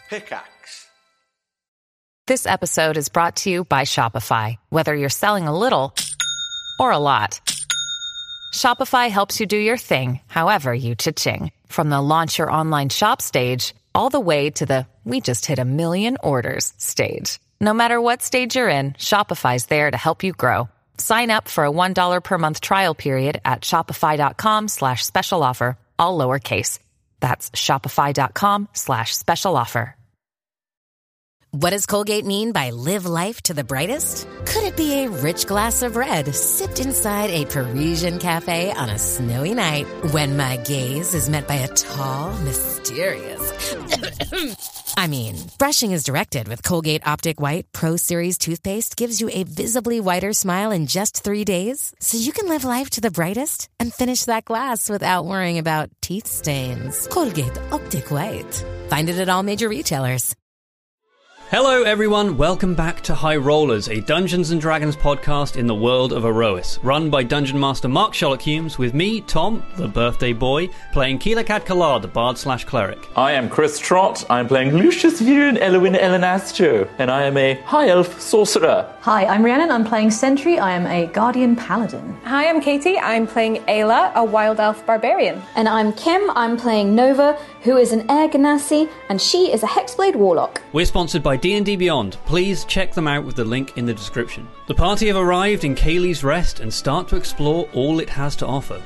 Pickaxe. This episode is brought to you by Shopify. Whether you're selling a little or a lot, Shopify helps you do your thing, however you cha-ching. From the launch your online shop stage, all the way to the we just hit 1 million orders stage. No matter what stage you're in, Shopify's there to help you grow. Sign up for a $1 per month trial period at shopify.com/special offer, all lowercase. That's shopify.com/special offer. What does Colgate mean by live life to the brightest? Could it be a rich glass of red sipped inside a Parisian cafe on a snowy night when my gaze is met by a tall, mysterious... I mean, brushing is directed with Colgate Optic White Pro Series toothpaste gives you a visibly whiter smile in just 3 days, so you can live life to the brightest and finish that glass without worrying about teeth stains. Colgate Optic White. Find it at all major retailers. Hello everyone, welcome back to High Rollers, a Dungeons & Dragons podcast in the world of Erois, run by Dungeon Master Mark Sherlock Humes, with me, Tom, the birthday boy, playing Keelakad Kalar, the bard/cleric. I am Chris Trott, I'm playing Lucius Viren Elwin Elenastro, and I am a high elf sorcerer. Hi, I'm Rhiannon, I'm playing Sentry, I am a guardian paladin. Hi, I'm Katie, I'm playing Ayla, a wild elf barbarian. And I'm Kim, I'm playing Nova, who is an Air Ganassi, and she is a Hexblade warlock. We're sponsored by D&D Beyond. Please check them out with the link in the description. The party have arrived in Cayley's Rest and start to explore all it has to offer.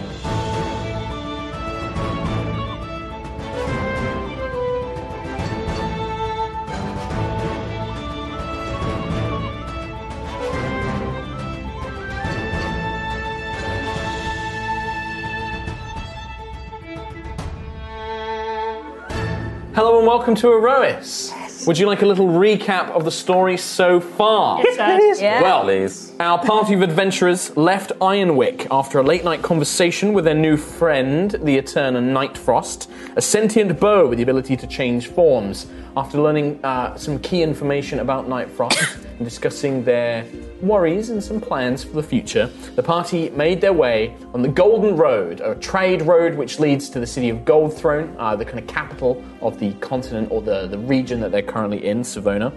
Hello and welcome to Erois. Would you like a little recap of the story so far? Yes, please. Yeah. Well, our party of adventurers left Ironwick after a late-night conversation with their new friend, the Eterna Nightfrost, a sentient bow with the ability to change forms. After learning some key information about Nightfrost and discussing their worries and some plans for the future, the party made their way on the Golden Road, a trade road which leads to the city of Goldthrone, the kind of capital of the continent or the region that they're currently in, Savona.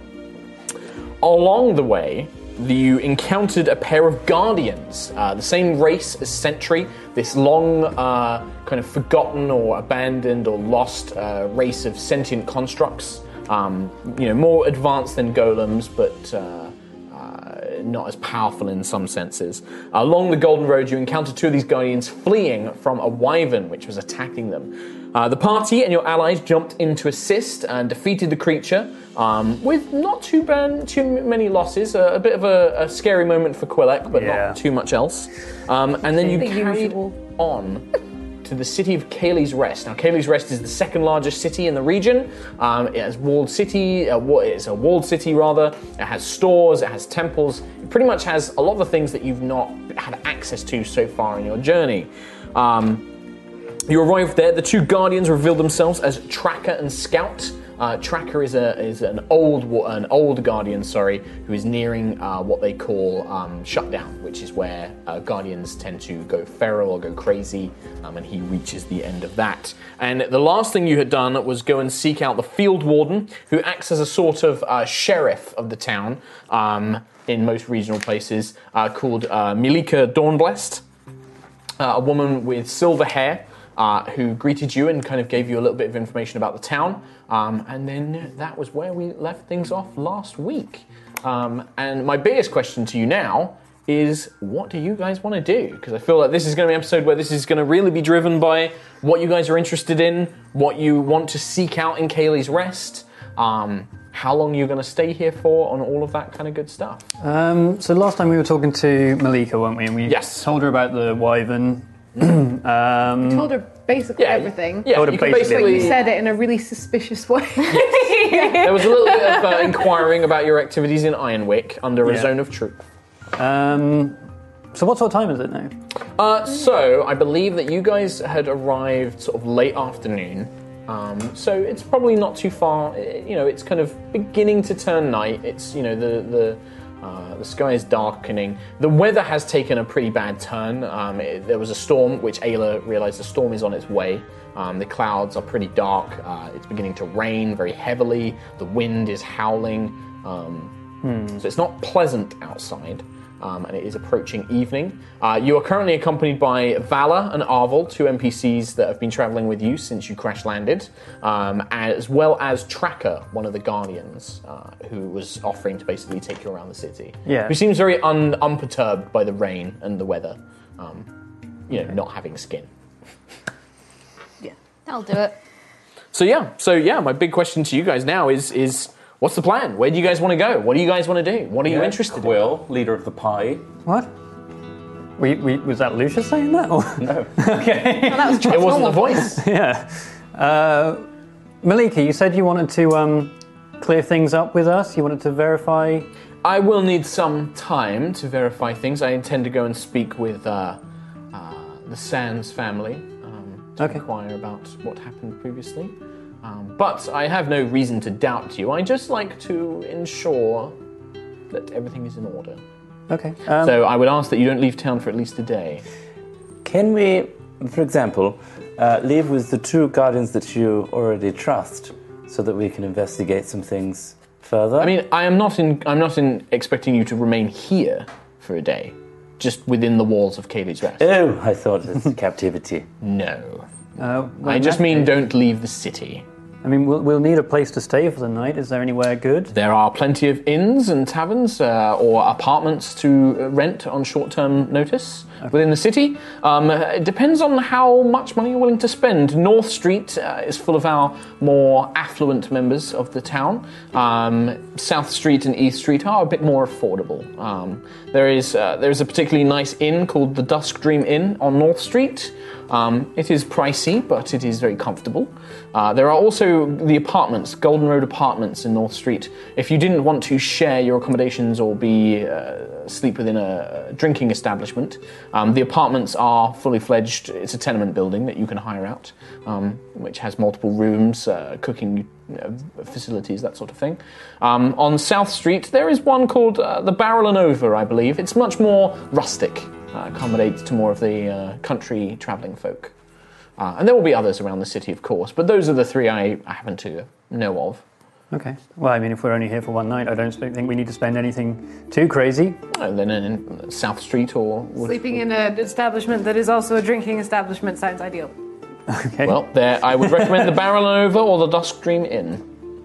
Along the way, you encountered a pair of guardians, the same race as Sentry, this long, kind of forgotten or abandoned or lost race of sentient constructs. More advanced than golems, but not as powerful in some senses. Along the Golden Road, you encountered two of these guardians fleeing from a wyvern which was attacking them. The party and your allies jumped in to assist and defeated the creature with not too many losses. A bit of a scary moment for Quillek, but not too much else. And then you carried on to the city of Cayley's Rest. Now, Cayley's Rest is the second largest city in the region. It has walled city. It's a walled city, rather. It has stores. It has temples. It pretty much has a lot of the things that you've not had access to so far in your journey. You arrived there. The two guardians revealed themselves as Tracker and Scout. Tracker is an old guardian, who is nearing what they call shutdown, which is where guardians tend to go feral or go crazy, and he reaches the end of that. And the last thing you had done was go and seek out the field warden, who acts as a sort of sheriff of the town in most regional places, called Milika Dornblest, a woman with silver hair. Who greeted you and kind of gave you a little bit of information about the town. And then that was where we left things off last week. And my biggest question to you now is, what do you guys want to do? Because I feel like this is going to be an episode where this is going to really be driven by what you guys are interested in, what you want to seek out in Cayley's Rest, how long you're going to stay here for, and all of that kind of good stuff. So last time we were talking to Malika, weren't we? And we told her about the wyvern. We told her basically everything. Yeah, you basically said it in a really suspicious way. There was a little bit of inquiring about your activities in Ironwick under a zone of truth. So what sort of time is it now? So I believe that you guys had arrived sort of late afternoon. So it's probably not too far. It's kind of beginning to turn night. It's the The sky is darkening. The weather has taken a pretty bad turn. There was a storm, which Ayla realized the storm is on its way. The clouds are pretty dark. It's beginning to rain very heavily. The wind is howling. So it's not pleasant outside. And it is approaching evening. You are currently accompanied by Vala and Arvel, 2 NPCs that have been traveling with you since you crash landed, as well as Tracker, one of the Guardians, who was offering to basically take you around the city. Yeah. Who seems very unperturbed by the rain and the weather, not having skin. Yeah, that'll do it. So yeah, my big question to you guys now is what's the plan? Where do you guys want to go? What do you guys want to do? What are you interested Quill, leader of the pie. What? Was that Lucia saying that? Or? No. Okay. Well, that was in? It wasn't the voice. Yeah. Malika, you said you wanted to clear things up with us. You wanted to verify. I will need some time to verify things. I intend to go and speak with the Sands family to inquire about what happened previously. But I have no reason to doubt you. I just like to ensure that everything is in order. Okay. So I would ask that you don't leave town for at least a day. Can we, for example, leave with the 2 guardians that you already trust, so that we can investigate some things further? I mean, I'm not expecting you to remain here for a day, just within the walls of Cayley's Rest. Oh, I thought it's captivity. No. Well, I just mean don't leave the city. I mean, we'll need a place to stay for the night. Is there anywhere good? There are plenty of inns and taverns or apartments to rent on short-term notice within the city. It depends on how much money you're willing to spend. North Street is full of our more affluent members of the town. South Street and East Street are a bit more affordable. There is a particularly nice inn called the Dusk Dream Inn on North Street. It is pricey, but it is very comfortable. There are also the apartments, Golden Road Apartments in North Street. If you didn't want to share your accommodations or sleep within a drinking establishment, the apartments are fully fledged. It's a tenement building that you can hire out, which has multiple rooms, cooking facilities, that sort of thing. On South Street, there is one called the Barrel and Over, I believe. It's much more rustic. Accommodates to more of the country travelling folk. And there will be others around the city, of course, but those are the 3 I happen to know of. Okay. Well, I mean, if we're only here for one night, I don't think we need to spend anything too crazy. And then in South Street or... Sleeping in an establishment that is also a drinking establishment sounds ideal. Okay. Well, I would recommend the Barrel and Over or the Dusk Dream Inn.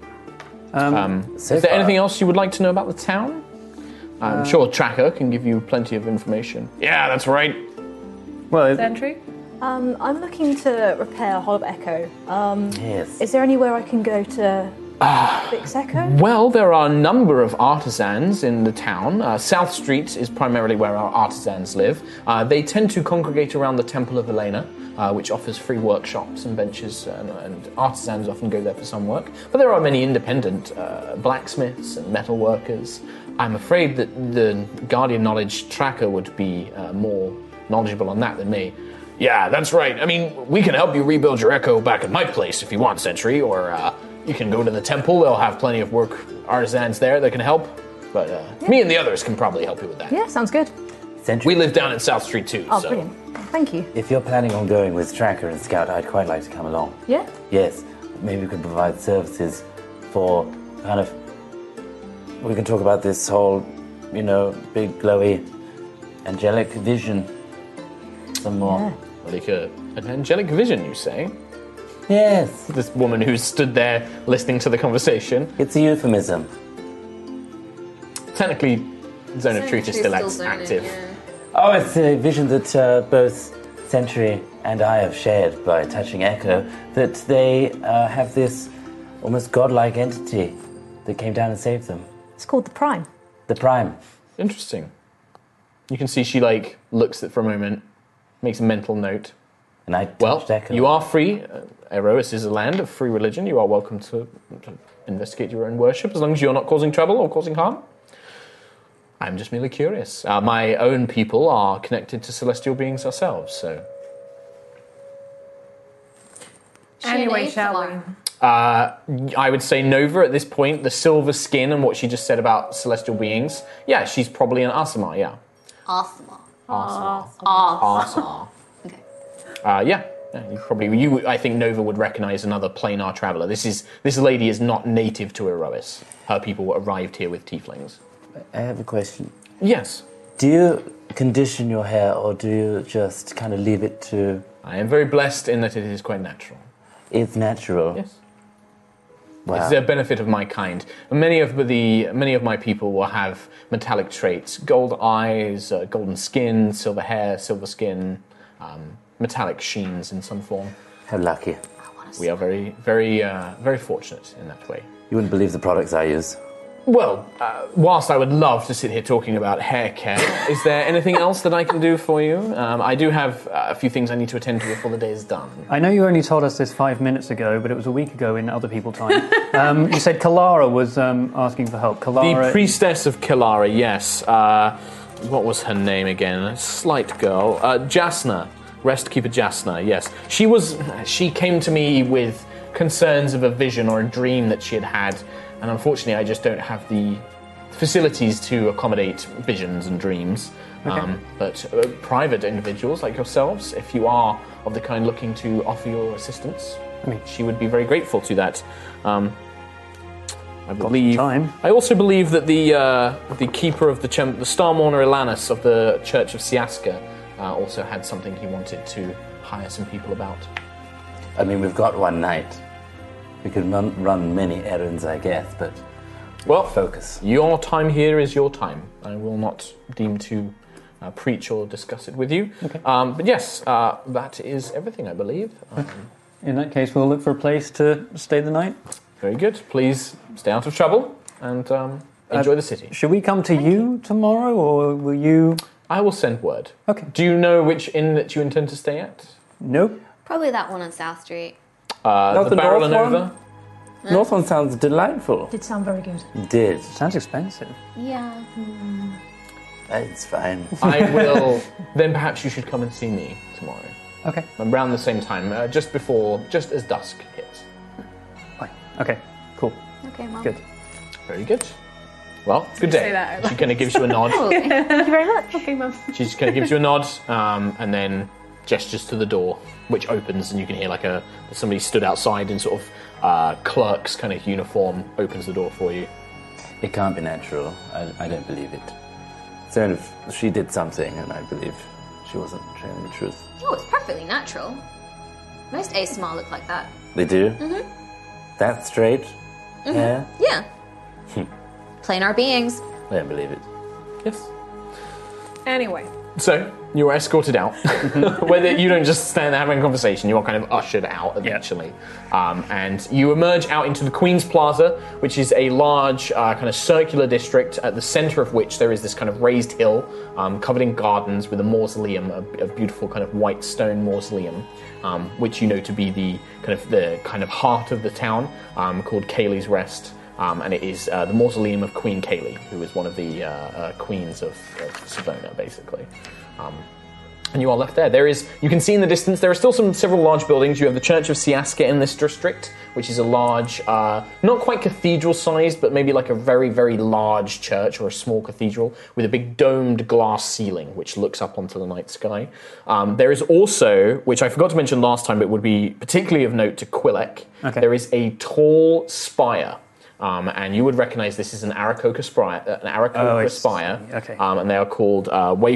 Is there anything else you would like to know about the town? I'm sure Tracker can give you plenty of information. Yeah, that's right. Well, Sentry? I'm looking to repair Hall of Echo. Yes. Is there anywhere I can go to fix Echo? Well, there are a number of artisans in the town. South Street is primarily where our artisans live. They tend to congregate around the Temple of Elena, which offers free workshops and benches, and artisans often go there for some work. But there are many independent blacksmiths and metal workers. I'm afraid that the Guardian Knowledge Tracker would be more knowledgeable on that than me. Yeah, that's right. I mean, we can help you rebuild your Echo back at my place if you want, Sentry, or you can go to the temple. They'll have plenty of work artisans there that can help. But me and the others can probably help you with that. Yeah, sounds good. Sentry. We live down in South Street too. Oh, so. brilliant. Thank you. If you're planning on going with Tracker and Scout, I'd quite like to come along. Yeah? Yes. Maybe we could provide services for kind of... We can talk about this whole, big, glowy, angelic vision some more. Yeah. Like an angelic vision, you say? Yes. This woman who stood there listening to the conversation. It's a euphemism. Technically, Zone of Truth is still active. Oh, it's a vision that both Sentry and I have shared by touching Echo, that they have this almost godlike entity that came down and saved them. It's called the Prime. The Prime. Interesting. You can see she looks at it for a moment, makes a mental note. And I touched Echo. You are free. Erois is a land of free religion. You are welcome to investigate your own worship as long as you're not causing trouble or causing harm. I'm just merely curious. My own people are connected to celestial beings ourselves, so... Anyway, shall we? I would say Nova at this point, the silver skin and what she just said about celestial beings. Yeah, she's probably an Aasimar, yeah. Aasimar. Aasimar. Okay. Yeah, I think Nova would recognize another planar traveler. This lady is not native to Erois. Her people arrived here with tieflings. I have a question. Yes. Do you condition your hair, or do you just kind of leave it to... I am very blessed in that it is quite natural. It's natural? Yes. Wow. It's a benefit of my kind. Many of my people will have metallic traits: gold eyes, golden skin, silver hair, silver skin, metallic sheens in some form. How lucky. We are very, very, very fortunate in that way. You wouldn't believe the products I use. Well, whilst I would love to sit here talking about hair care, is there anything else that I can do for you? I do have a few things I need to attend to before the day is done. I know you only told us this 5 minutes ago, but it was a week ago in other people time. You said Kalara was asking for help. Kalara... The priestess of Kalara, yes. What was her name again? A slight girl. Jasna. Restkeeper Jasna, yes. She came to me with concerns of a vision or a dream that she had had, and unfortunately I just don't have the facilities to accommodate visions and dreams. Okay. But private individuals like yourselves, if you are of the kind looking to offer your assistance, she would be very grateful to that. I believe. I also believe that the keeper of the Star Mourner Ilanus of the Church of Siaska also had something he wanted to hire some people about. I mean, we've got one night. We could run many errands, I guess, but... Well, focus. Your time here is your time. I will not deem to preach or discuss it with you. Okay. But yes, that is everything, I believe. In that case, we'll look for a place to stay the night. Very good. Please stay out of trouble and enjoy the city. Should we come to you tomorrow, or will you... I will send word. Okay. Do you know which inn that you intend to stay at? Nope. Probably that one on South Street. The Barrel and Over? North one sounds delightful. Did sound very good. It did. Sounds expensive. Yeah. It's fine. I will... Then perhaps you should come and see me tomorrow. Okay. Around the same time, just as dusk hits. Fine. Okay, cool. Okay, Mom. Good. Very good. Well, good day. Say that. She kind of gives you a nod. Thank you very much. Okay, Mum. She just kind of gives you a nod, and then gestures to the door, which opens, and you can hear somebody stood outside in sort of clerk's kind of uniform, opens the door for you. It can't be natural. I don't believe it. So if she did something, and I believe she wasn't telling the truth. Oh, it's perfectly natural. Most Aasimar look like that. They do? Mm-hmm. That straight? Mm-hmm. Yeah? Yeah. Planar beings. I don't believe it. Yes. Anyway. So, you are escorted out. Whether you don't just stand there having a conversation, you are kind of ushered out eventually. And you emerge out into the Queen's Plaza, which is a large kind of circular district, at the center of which there is this kind of raised hill covered in gardens with a mausoleum, a beautiful kind of white stone mausoleum, which you know to be the kind of heart of the town, called Kaylee's Rest. And it is the mausoleum of Queen Kaylee, who is one of the queens of Savona, basically. And you are left there. You can see in the distance, there are still several large buildings. You have the Church of Siaska in this district, which is a large, not quite cathedral-sized, but maybe like a very, very large church or a small cathedral with a big domed glass ceiling, which looks up onto the night sky. There is also, which I forgot to mention last time, but would be particularly of note to Quillek, there is a tall spire. And you would recognize this as an Aarakocra spire. Okay. And they are called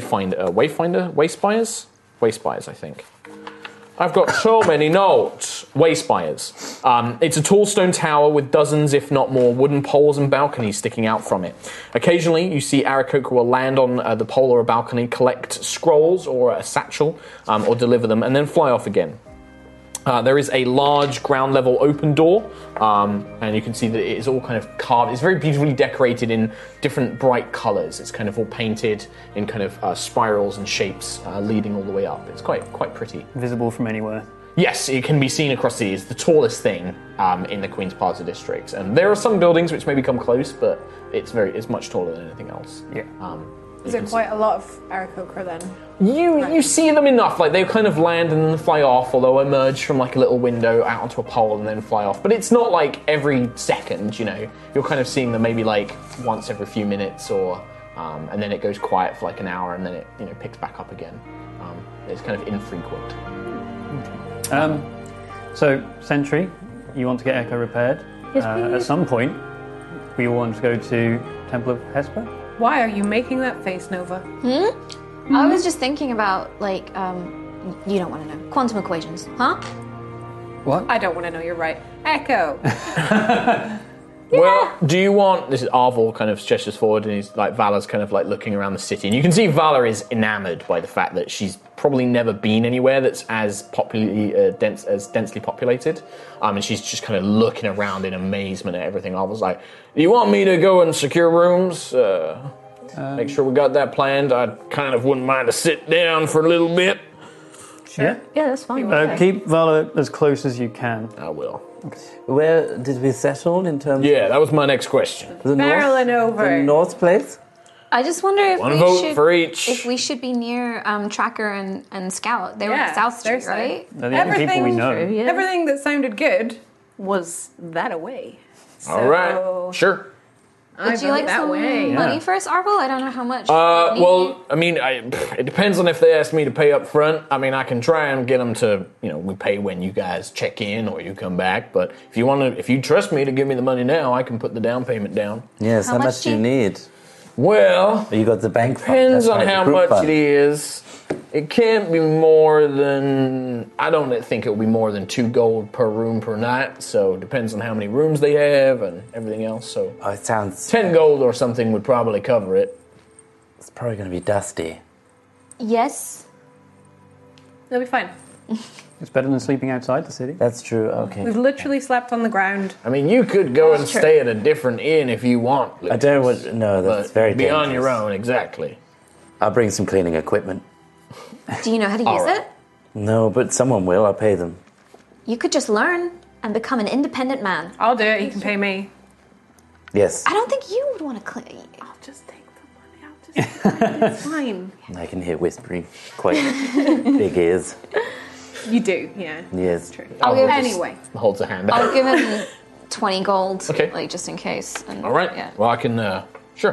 Wayspires, I think. I've got so many notes. Wayspires. It's a tall stone tower with dozens, if not more, wooden poles and balconies sticking out from it. Occasionally, you see Aarakocra will land on the pole or a balcony, collect scrolls or a satchel, or deliver them, and then fly off again. There is a large ground-level open door, and you can see that it is all kind of carved. It's very beautifully decorated in different bright colours. It's kind of all painted in kind of spirals and shapes, leading all the way up. It's quite pretty. Visible from anywhere. Yes, it can be seen across the... It's the tallest thing in the Queen's Plaza district. And there are some buildings which maybe come close, but it's much taller than anything else. Yeah. Is there quite a lot of Aarakocra then? You see them enough, like they kind of land and then fly off, or they'll emerge from like a little window out onto a pole and then fly off. But it's not like every second, you know. You're kind of seeing them maybe like once every few minutes, or and then it goes quiet for like an hour, and then it picks back up again. It's kind of infrequent. So Sentry, you want to get Echo repaired? Yes, please. At some point, we all want to go to Temple of Hesper. Why are you making that face, Nova? I was just thinking about, like, you don't want to know. Quantum equations, huh? What? I don't want to know, you're right. Echo! Well, do you want... This is Arvel kind of gestures forward, and he's like, Vala's kind of like looking around the city. And you can see Vala is enamored by the fact that she's probably never been anywhere that's as densely populated. And she's just kind of looking around in amazement at everything. Arvel's like, do you want me to go and secure rooms? Make sure we got that planned. I kind of wouldn't mind to sit down for a little bit. Yeah, that's fine. Keep Vala as close as you can. I will. Okay. Where did we settle in terms? Yeah, that was my next question. The Barreling over. The north place. I just wonder if One vote for each. If we should be near Tracker and Scout. They were Yeah, at South Street, seriously. right? They're the only people we know. Everything that sounded good was that away. All right, sure. Would you like some money for us, Arvel? I don't know how much. Well, I mean, it depends on if they ask me to pay up front. I mean, I can try and get them to, we pay when you guys check in or you come back. But if you trust me to give me the money now, I can put the down payment down. Yes, how much do you need? Well, you got the bank fund. Depends That's on right, how the group much fund. it is. It can't be more than... I don't think it will be more than 2 gold per room per night. So it depends on how many rooms they have and everything else. So it sounds... 10 gold or something would probably cover it. It's probably going to be dusty. Yes. They'll be fine. It's better than sleeping outside the city. That's true, okay. We've literally slept on the ground. I mean, you could go and That's true. stay at a different inn if you want. I don't want... No, that's but very be dangerous. on your own, exactly. I'll bring some cleaning equipment. Do you know how to use it? No, but someone will. I'll pay them. You could just learn and become an independent man. I'll do it. You can pay me. Yes. I don't think you would want to clean. I'll just take the money. It's fine. I can hear whispering. Quite big ears. You do, yeah. Yes. True. I'll give Anyway. Holds a hand. I'll give him 20 gold, Okay. like just in case. And, All right. Yeah. Well, I can... Sure.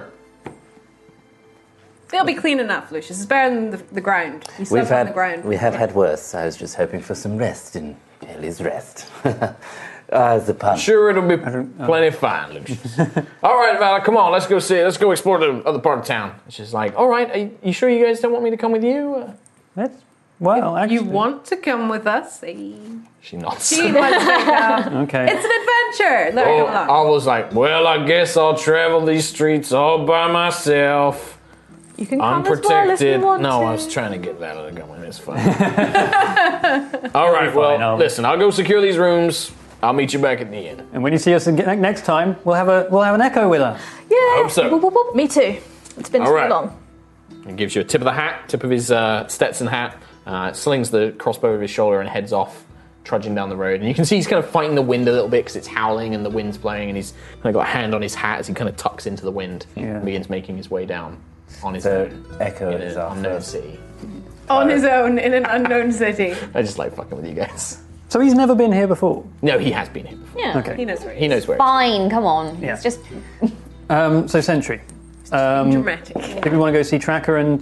They'll be clean enough, Lucius. It's better than the ground. You slept on the ground. We have had worse. I was just hoping for some rest in Kelly's rest. It's a pun. Sure, it'll be plenty fine, Lucius. All right, Vala, come on, let's go explore the other part of town. She's like, all right, are you sure you guys don't want me to come with you? Well, actually... You want to come with us? She nods. She wants to come. Okay. It's an adventure. Let her come along. I was like, well, I guess I'll travel these streets all by myself. You can come as well if Unprotected. you want No, to. I was trying to get Vala to go in. It's fine. All right, well, listen, I'll go secure these rooms. I'll meet you back at the inn. And when you see us next time, we'll have an Echo with us. Yeah. Hope so. Whoop, whoop, whoop. Me too. It's been All so right. long. He gives you a tip of the hat, tip of his Stetson hat, slings the crossbow over his shoulder and heads off, trudging down the road. And you can see he's kind of fighting the wind a little bit because it's howling and the wind's blowing, and he's kind of got a hand on his hat as he kind of tucks into the wind and begins making his way down on his own. Echo in is an our unknown first. city. On his own in an unknown city. I just like fucking with you guys. So he's never been here before? No, he has been here before. Yeah. Okay. He knows where He knows where. Fine, come on. Yeah. It's just So Sentry. dramatic. Did we want to go see Tracker and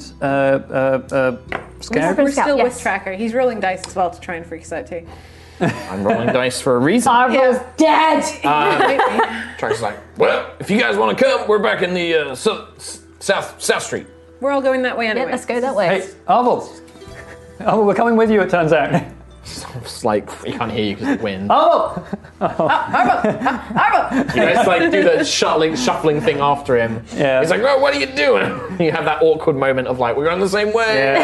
Scout? We're still yes. with Tracker. He's rolling dice as well to try and freak us out too. I'm rolling dice for a reason. Arvel's dead. Tracker's like, well, if you guys want to come, we're back in the South Street. We're all going that way anyway. Yeah, let's go that way. Hey, Arvel. Arvel, we're coming with you, it turns out. It's like, you can't hear you because of the wind. Arvel! You guys like do the shuffling thing after him. Yeah. He's like, oh, what are you doing? You have that awkward moment of like, we're going the same way.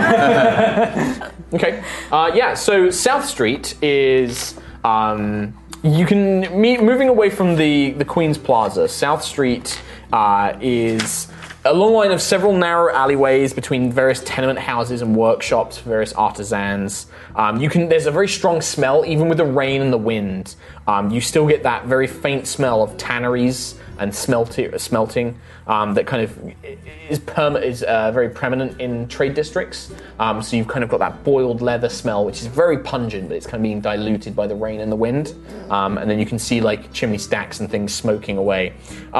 Okay. So South Street is you can moving away from the Queen's Plaza. South Street is a long line of several narrow alleyways between various tenement houses and workshops for various artisans. There's a very strong smell, even with the rain and the wind. You still get that very faint smell of tanneries and smelting that kind of is very permanent in trade districts. So you've kind of got that boiled leather smell, which is very pungent, but it's kind of being diluted by the rain and the wind. And then you can see like chimney stacks and things smoking away.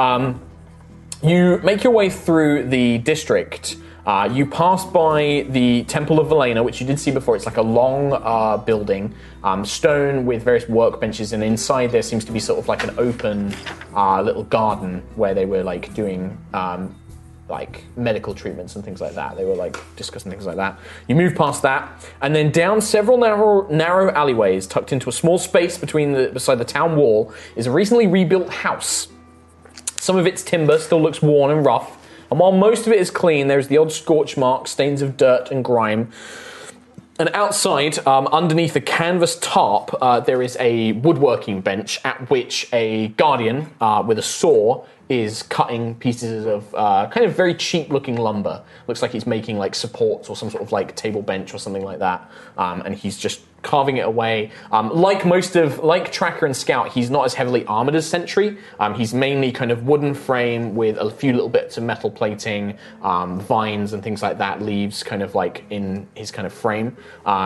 You make your way through the district. You pass by the Temple of Valena, which you did see before. It's like a long building, stone with various workbenches, and inside there seems to be sort of like an open little garden where they were like doing like medical treatments and things like that. They were like discussing things like that. You move past that, and then down several narrow alleyways, tucked into a small space beside the town wall, is a recently rebuilt house. Some of its timber still looks worn and rough, and while most of it is clean, there's the odd scorch marks, stains of dirt and grime. And outside, underneath a canvas tarp, there is a woodworking bench at which a guardian with a saw is cutting pieces of kind of very cheap-looking lumber. Looks like he's making like supports or some sort of like table bench or something like that, and he's just carving it away. Like Tracker and Scout, he's not as heavily armored as Sentry. He's mainly kind of wooden frame with a few little bits of metal plating, vines and things like that, leaves kind of like in his kind of frame.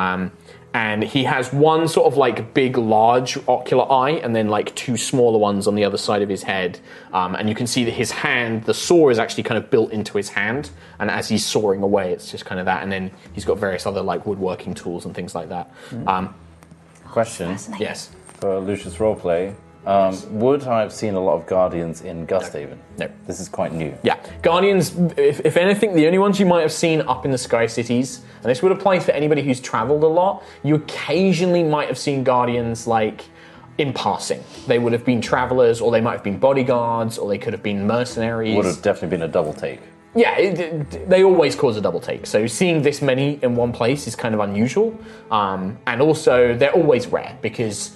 And he has one sort of like big, large ocular eye, and then like two smaller ones on the other side of his head. And you can see that his hand, the saw is actually kind of built into his hand. And as he's sawing away, it's just kind of that. And then he's got various other like woodworking tools and things like that. Question. Yes. For Lucius Roleplay. Would I have seen a lot of Guardians in Gusthaven? No. This is quite new. Yeah. Guardians, if anything, the only ones you might have seen up in the Sky Cities, and this would apply for anybody who's travelled a lot, you occasionally might have seen Guardians, like, in passing. They would have been travellers, or they might have been bodyguards, or they could have been mercenaries. Would have definitely been a double take. Yeah, they always cause a double take. So seeing this many in one place is kind of unusual. And also, they're always rare, because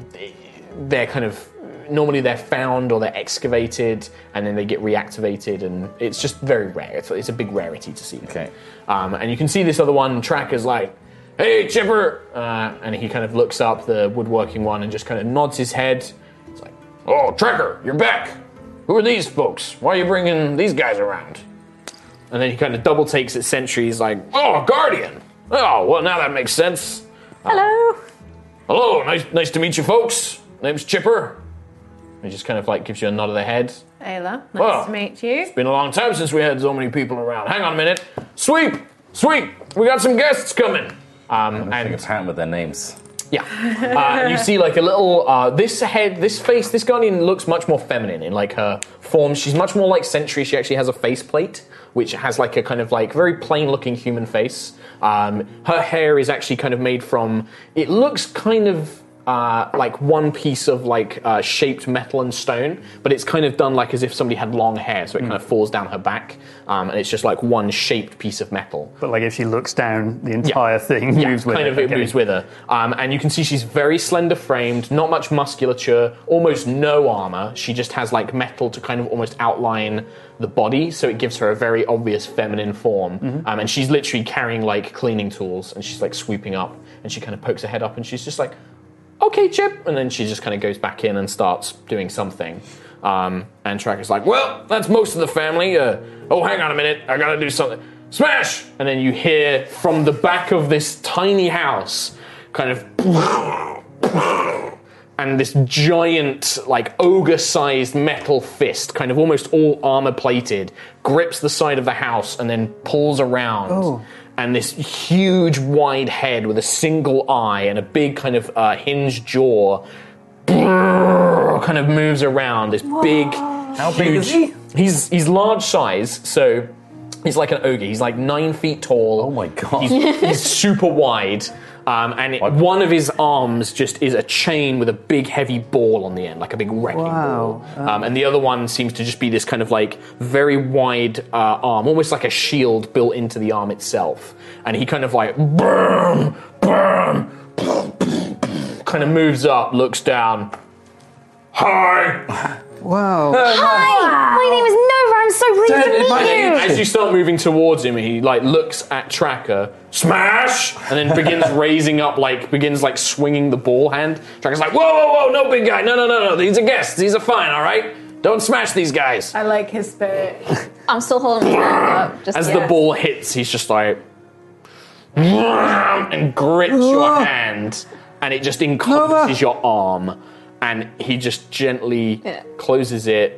they're kind of normally they're found or they're excavated and then they get reactivated, and it's just very rare. It's a big rarity to see. Okay. And you can see this other one, Tracker's like, "Hey, Chipper!" And he kind of looks up, the woodworking one, and just kind of nods his head. It's like, "Oh, Tracker, you're back. Who are these folks? Why are you bringing these guys around?" And then he kind of double takes at Sentry. He's like, "Oh, Guardian. Oh, well, now that makes sense. Hello. Hello, nice to meet you, folks. Name's Chipper." He just kind of like gives you a nod of the head. Ayla, nice to meet you. It's been a long time since we had so many people around. Hang on a minute. Sweep! We got some guests coming. And a pattern with their names. Yeah. You see like a little, this face, this Guardian looks much more feminine in like her form. She's much more like Sentry. She actually has a faceplate, which has like a kind of like very plain looking human face. Her hair is actually kind of made from, it looks kind of like one piece of like shaped metal and stone, but it's kind of done like as if somebody had long hair, so it kind of falls down her back, and it's just like one shaped piece of metal. But like if she looks down, the entire thing moves with it moves with her. And you can see she's very slender framed, not much musculature, almost no armor. She just has like metal to kind of almost outline the body, so it gives her a very obvious feminine form. And she's literally carrying like cleaning tools, and she's like sweeping up, and she kind of pokes her head up, and she's just like, "Okay, Chip," and then she just kind of goes back in and starts doing something. And Tracker's like, "Well, that's most of the family. Oh, hang on a minute, I gotta do something. Smash!" And then you hear from the back of this tiny house, kind of, and this giant, like ogre-sized metal fist, kind of almost all armor-plated, grips the side of the house and then pulls around. Oh. And this huge, wide head with a single eye and a big kind of hinged jaw kind of moves around. This big, How big is he? He's large size, so he's like an ogre. He's like 9 feet tall. Oh my god. He's super wide. One of his arms just is a chain with a big heavy ball on the end, like a big wrecking ball. And the other one seems to just be this kind of like very wide arm, almost like a shield built into the arm itself. And he kind of like kind of moves up, looks down. "Hi." Wow. Hi, my name is Nova. I'm so pleased to meet you. As you start moving towards him, he like looks at Tracker, smash, and then begins raising up, begins swinging the ball hand. Tracker's like, whoa, no big guy, no, these are guests, these are fine, all right? Don't smash these guys. I like his spirit. I'm still holding his hand up. Just As the ball hits, he's just like, and grips your hand, and it just encompasses your arm, and he just gently closes it.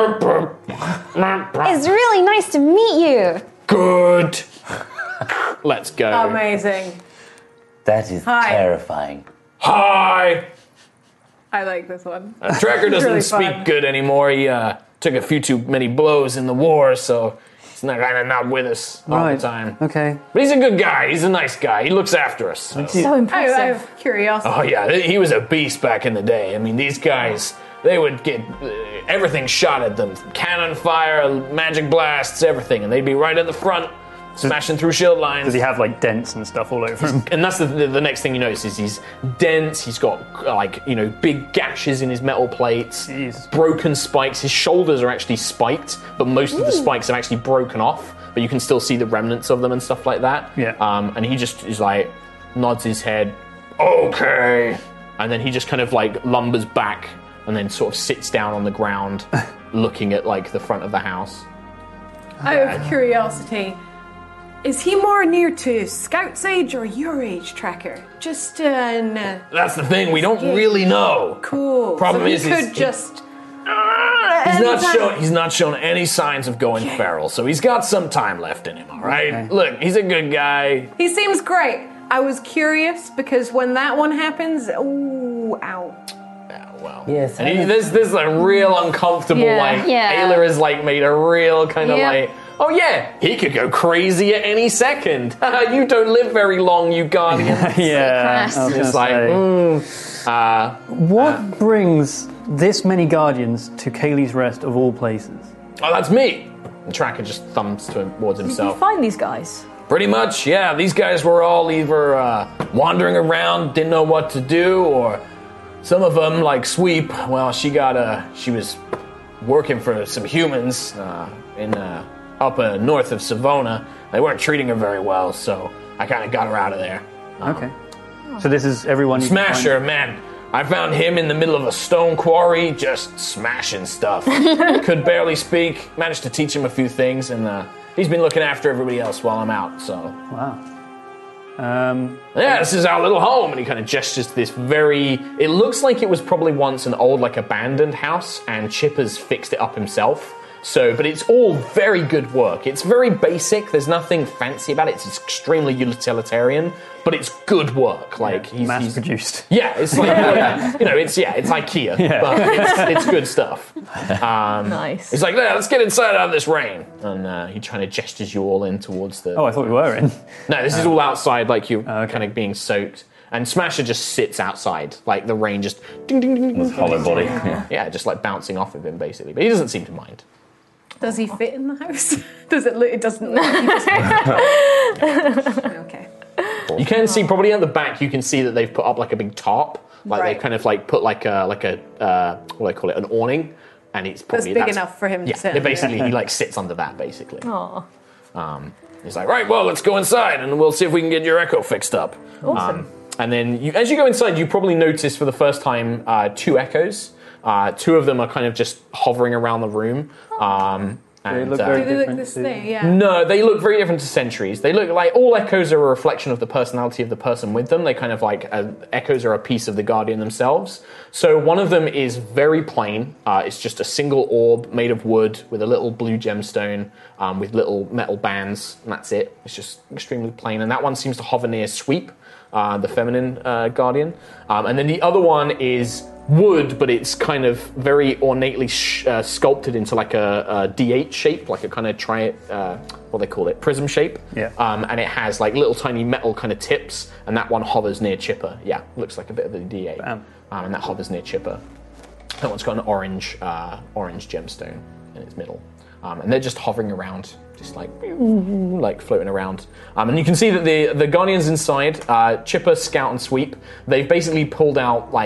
It's really nice to meet you. Good. Let's go. Amazing. That is terrifying. Hi. I like this one. Tracker doesn't really speak fun. good anymore. He took a few too many blows in the war, so he's not with us all the time. Okay. But he's a good guy. He's a nice guy. He looks after us. So impressive. I have curiosity. Oh yeah, he was a beast back in the day. I mean, these guys, they would get everything shot at them. Cannon fire, magic blasts, everything. And they'd be right at the front, smashing through shield lines. Does he have like dents and stuff all over him? And that's the next thing you notice is he's dense. He's got big gashes in his metal plates, broken spikes. His shoulders are actually spiked, but most of the spikes have actually broken off. But you can still see the remnants of them and stuff like that. Yeah. And he just is like nods his head, okay, and then he just kind of like lumbers back and then sort of sits down on the ground, looking at like the front of the house. I have curiosity. Is he more near to Scout's age or your age, Tracker? Just That's the thing. We don't really know. Cool. Problem so he is, could just. He's not shown any signs of going feral, so he's got some time left in him. All right. Okay. Look, he's a good guy. He seems great. I was curious because when that one happens, ooh, ow. Well, yes, and this is a real uncomfortable. Ayla is like made a real kind of like. Oh yeah, he could go crazy at any second. You don't live very long, you guardian. It's like, what brings this many guardians to Kaylee's Rest of all places? Oh, that's me. The Tracker just thumbs towards himself. Did you find these guys? Pretty much, yeah. These guys were all either wandering around, didn't know what to do, or some of them, like Sweep. Well, she was working for some humans in up north of Savona. They weren't treating her very well, so I kind of got her out of there. Okay. So this is everyone. Smasher, man. I found him in the middle of a stone quarry, just smashing stuff. Could barely speak. Managed to teach him a few things, and he's been looking after everybody else while I'm out. So. Wow. This is our little home, and he kind of gestures to this it looks like it was probably once an old, like, abandoned house, and Chipper's fixed it up himself. So, but it's all very good work. It's very basic. There's nothing fancy about it. It's extremely utilitarian, but it's good work. Like he's mass-produced. Yeah, it's like it's IKEA, but it's good stuff. Nice. He's like, let's get inside out of this rain, and he kind of gestures you all in towards the. Oh, I thought we were in. No, this is all outside, like you kind of being soaked. And Smasher just sits outside, like the rain just ding ding ding ding. With hollow body. Yeah, just like bouncing off of him basically, but he doesn't seem to mind. Does he fit in the house? It doesn't look Okay. You can see probably at the back. You can see that they've put up like a big tarp, like they've kind of like put like a what do I call it, an awning, and it's probably that's big enough for him to sit. Yeah, basically he like sits under that basically. Aww. He's like, right, well, let's go inside and we'll see if we can get your echo fixed up. Awesome. And then as you go inside, you probably notice for the first time 2 echoes. 2 of them are kind of just hovering around the room. They look very do they different. look the same? Yeah. No, they look very different to sentries. They look like all echoes are a reflection of the personality of the person with them. They kind of like echoes are a piece of the guardian themselves. So one of them is very plain. It's just a single orb made of wood with a little blue gemstone with little metal bands, and that's it. It's just extremely plain. And that one seems to hover near Sweep, the feminine guardian. And then the other one is wood, but it's kind of very ornately sculpted into like a D8 shape, like a kind of what they call it, prism shape. Yeah. And it has like little tiny metal kind of tips, and that one hovers near Chipper. Yeah, looks like a bit of a D8. And that hovers near Chipper. That one's got an orange gemstone in its middle. And they're just hovering around, just like floating around. And you can see that the Guardians inside, Chipper, Scout, and Sweep, they've basically pulled out like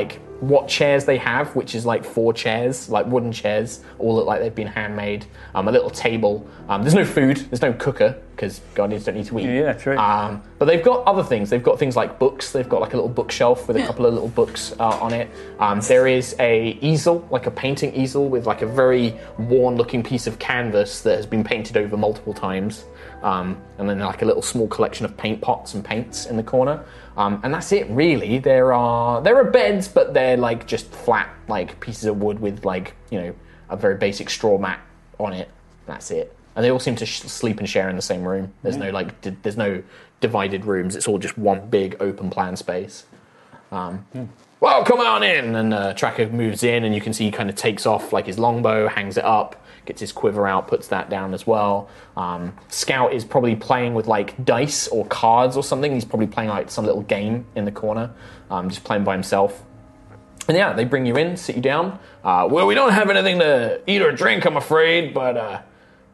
what chairs they have, which is like 4 chairs, like wooden chairs, all look like they've been handmade. A little table. There's no food. There's no cooker because Guardians don't need to eat. Yeah, true. But they've got other things. They've got things like books. They've got like a little bookshelf with a couple of little books on it. There is a easel, like a painting easel with like a very worn-looking piece of canvas that has been painted over multiple times. And then like a little small collection of paint pots and paints in the corner. And that's it, really. There are beds, but they're like just flat, like pieces of wood with like, you know, a very basic straw mat on it. That's it. And they all seem to sleep and share in the same room. There's no like, there's no divided rooms. It's all just one big open plan space. Well, come on in. And Tracker moves in, and you can see he kind of takes off like his longbow, hangs it up, gets his quiver out, puts that down as well. Scout is probably playing with like dice or cards or something. He's probably playing like some little game in the corner, just playing by himself. And yeah, they bring you in, sit you down. Well, we don't have anything to eat or drink, I'm afraid, but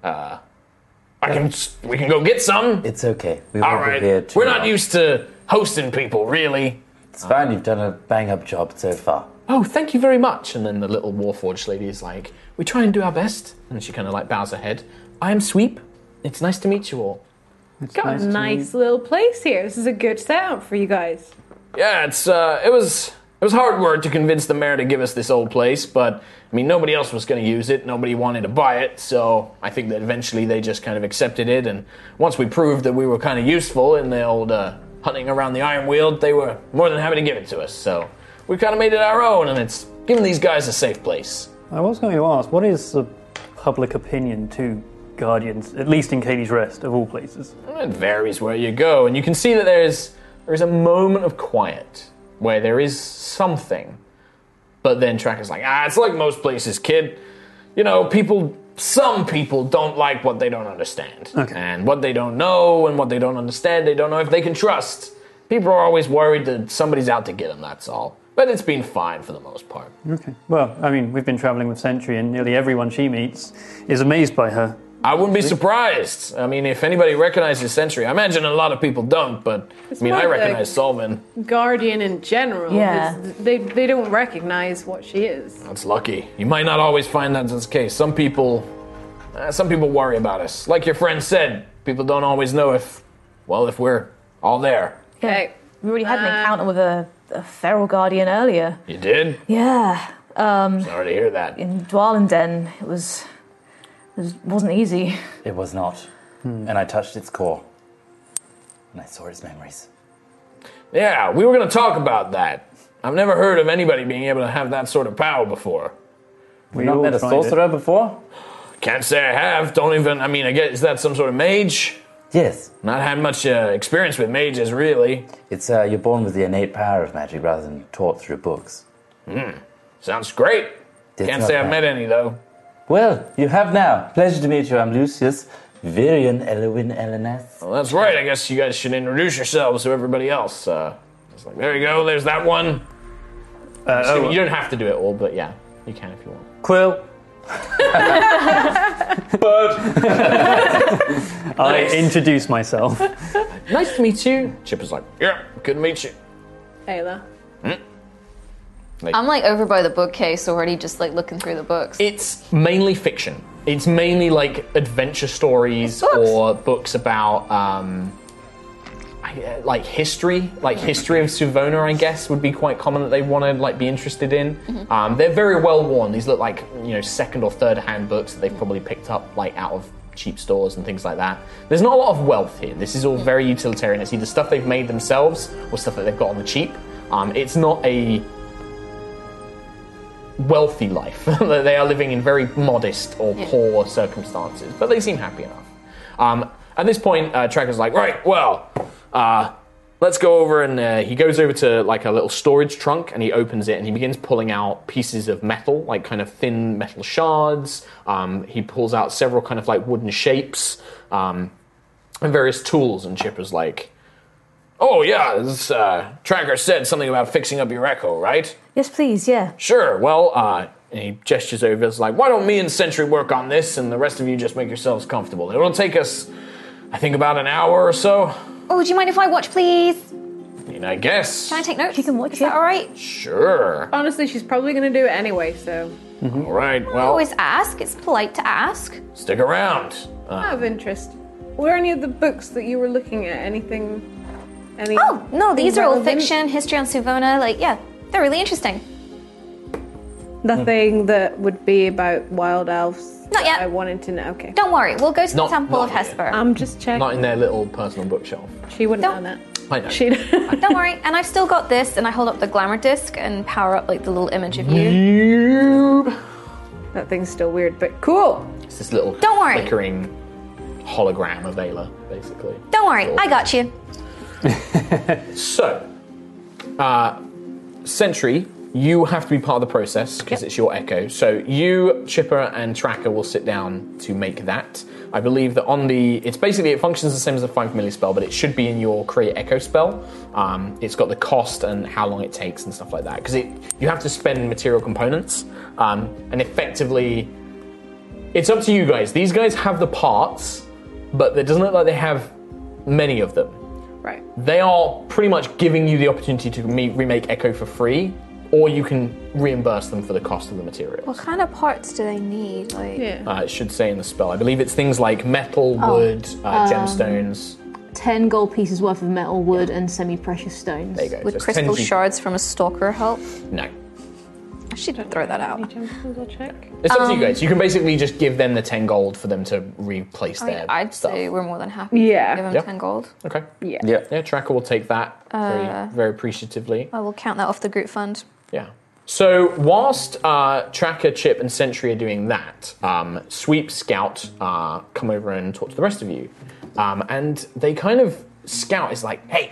we can go get some. It's okay. All right. We're not used to hosting people, really. It's fine. You've done a bang-up job so far. Oh, thank you very much. And then the little Warforged lady is like, we try and do our best. And she kind of like bows her head. I am Sweep. It's nice to meet you all. It's got a nice little place here. This is a good setup for you guys. Yeah, it was hard work to convince the mayor to give us this old place, but I mean, nobody else was going to use it. Nobody wanted to buy it, so I think that eventually they just kind of accepted it. And once we proved that we were kind of useful in the old hunting around the Iron Weald, they were more than happy to give it to us. So we kind of made it our own, and it's given these guys a safe place. I was going to ask, what is the public opinion to Guardians, at least in Katie's Rest, of all places? It varies where you go, and you can see that there is a moment of quiet where there is something, but then Tracker's like, it's like most places, kid. You know, some people don't like what they don't understand. Okay. And what they don't know and what they don't understand, they don't know if they can trust. People are always worried that somebody's out to get them, that's all. But it's been fine for the most part. Okay. Well, I mean, we've been traveling with Sentry, and nearly everyone she meets is amazed by her. I wouldn't be surprised. I mean, if anybody recognizes Sentry, I imagine a lot of people don't, but It's I mean, more I recognize the Solvin. Guardian in general. Yeah. They don't recognize what she is. That's lucky. You might not always find that's the case. Some people worry about us. Like your friend said, people don't always know if we're all there. Okay. We already had an encounter with a feral guardian earlier. You did? Yeah. Sorry to hear that. In Dwalenden, it wasn't easy. It was not. And I touched its core. And I saw its memories. Yeah, we were going to talk about that. I've never heard of anybody being able to have that sort of power before. We've not met a sorcerer before? Can't say I have. I guess, is that some sort of mage? Yes. Not had much experience with mages, really. It's you're born with the innate power of magic rather than taught through books. Sounds great. Can't say I've met any, though. Well, you have now. Pleasure to meet you. I'm Lucius Virion Elwin Elenas. Well, that's right. I guess you guys should introduce yourselves to everybody else. It's like, there you go. There's that one. You don't have to do it all, but yeah, you can if you want. Quill. I introduce myself. Nice to meet you. Chipper's like, yeah, good to meet you. Ayla. I'm like over by the bookcase already, just like looking through the books. It's mainly fiction. It's mainly like adventure stories or books about like history. Like history of Suvona, I guess, would be quite common that they want to like be interested in. Mm-hmm. They're very well worn. These look like, you know, second or third hand books that they've probably picked up like out of cheap stores and things like that. There's not a lot of wealth here. This is all very utilitarian. It's either stuff they've made themselves or stuff that they've got on the cheap. It's not a wealthy life. They are living in very modest or poor circumstances, but they seem happy enough. At this point, Tracker's like, right, well, let's go over, and he goes over to like a little storage trunk, and he opens it, and he begins pulling out pieces of metal, like kind of thin metal shards. He pulls out several kind of like wooden shapes, and various tools, and Chipper's like, oh yeah, this Tracker said something about fixing up your echo, right? Yes, please, yeah. Sure, well, and he gestures over, it's like, why don't me and Sentry work on this, and the rest of you just make yourselves comfortable. It'll take us, I think, about an hour or so. Oh, do you mind if I watch, please? I guess. Can I take notes? She can watch Is that all right? Sure. Honestly, she's probably going to do it anyway, so. All right, I well, always ask. It's polite to ask. stick around. Out of interest, were any of the books that you were looking at anything? Oh, no, these are all relevant? fiction, history on Suvona. Like, yeah, they're really interesting. Nothing that would be about wild elves. Not yet. I wanted to know. Okay. Don't worry, we'll go to Not- the Temple not of yet. Hesper. I'm just checking. Not in their little personal bookshelf. She wouldn't Don't- know that. I know. She. Don't worry, and I've still got this, and I hold up the glamour disc and power up like the little image of you. That thing's still weird, but cool. It's this little Don't worry. flickering hologram of Ayla, basically. Don't worry, I got you. So, Sentry, you have to be part of the process because it's your echo. So you, Chipper, and Tracker will sit down to make that. I believe that it functions the same as a 5 familiar spell, but it should be in your create echo spell. It's got the cost and how long it takes and stuff like that. Because you have to spend material components, and effectively, it's up to you guys. These guys have the parts, but it doesn't look like they have many of them. Right. They are pretty much giving you the opportunity to remake Echo for free, or you can reimburse them for the cost of the materials. What kind of parts do they need? Like, It should say in the spell. I believe it's things like metal, wood, gemstones. 10 gold pieces worth of metal, wood, and semi-precious stones. There you go. would So it's crystal 10 shards from a stalker help? No. I should throw that out. I'll check. It's up to you guys. You can basically just give them the 10 gold for them to replace I mean, their I'd stuff. say we're more than happy Yeah. to give them Yep. 10 gold. Okay. Yeah. Yeah, Tracker will take that very, very appreciatively. I will count that off the group fund. Yeah. So whilst Tracker, Chip, and Sentry are doing that, Sweep, Scout come over and talk to the rest of you. And they kind of, Scout is like, hey,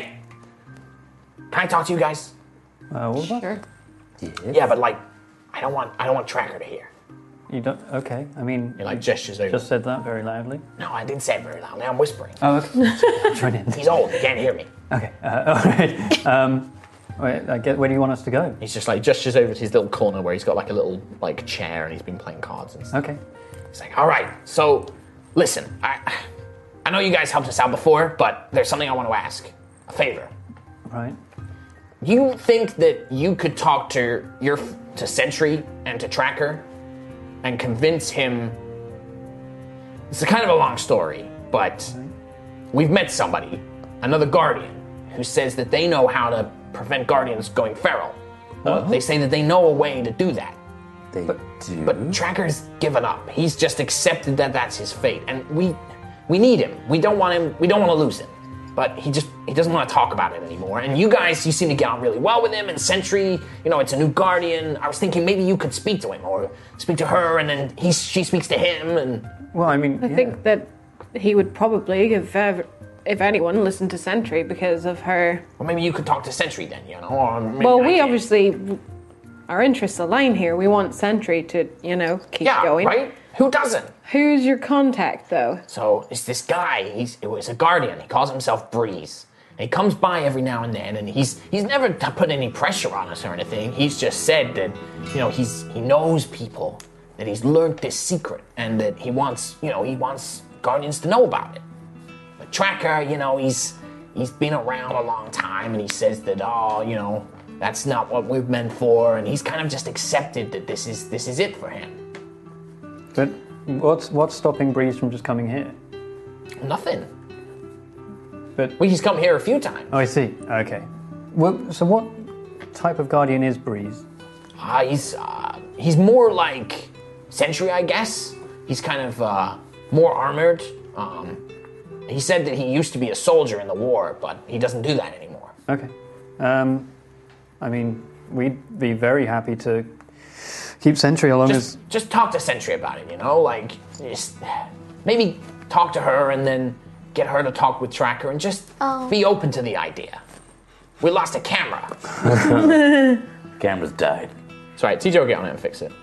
can I talk to you guys? What about? Sure. Yeah, but like, I don't want Tracker to hear. You don't? Okay. I mean, He like gestures over. just said that very loudly. No, I didn't say it very loudly. I'm whispering. Oh, okay. Try it. He's old. He can't hear me. Okay. All right. Wait, I get. Where do you want us to go? He's just like gestures over to his little corner where he's got like a little like chair and he's been playing cards and stuff. Okay. He's like, all right, so listen, I know you guys helped us out before, but there's something I want to ask. A favor. Right. You think that you could talk to Sentry and to Tracker and convince him? It's a kind of a long story, but we've met somebody, another Guardian, who says that they know how to prevent Guardians going feral. They say that they know a way to do that. They do. But Tracker's given up. He's just accepted that that's his fate, and we need him. We don't want him. We don't want to lose him. But he doesn't want to talk about it anymore. And you guys, you seem to get on really well with him. And Sentry, it's a new Guardian. I was thinking maybe you could speak to him or speak to her, and then she speaks to him. And well, I mean, I think that he would probably, if anyone, listen to Sentry because of her. Well, maybe you could talk to Sentry then, Or maybe Well, I we can't. obviously, our interests align here. We want Sentry to, keep going. Right? Who doesn't? Who's your contact, though? So it's this guy. It was a Guardian. He calls himself Breeze. And he comes by every now and then, and he's never put any pressure on us or anything. He's just said that he knows people, that he's learned this secret, and that he wants Guardians to know about it. But Tracker, he's been around a long time, and he says that that's not what we're meant for, and he's kind of just accepted that this is it for him. But what's stopping Breeze from just coming here? Nothing. But he's come here a few times. Oh, I see. Okay. Well, so what type of Guardian is Breeze? He's more like Sentry, I guess. He's kind of more armored. He said that he used to be a soldier in the war, but he doesn't do that anymore. Okay. I mean, we'd be very happy to keep Sentry along Just talk to Sentry about it, just maybe talk to her and then get her to talk with Tracker and just be open to the idea. We lost a camera. Camera's died. It's all right, TJ will get on it and fix it.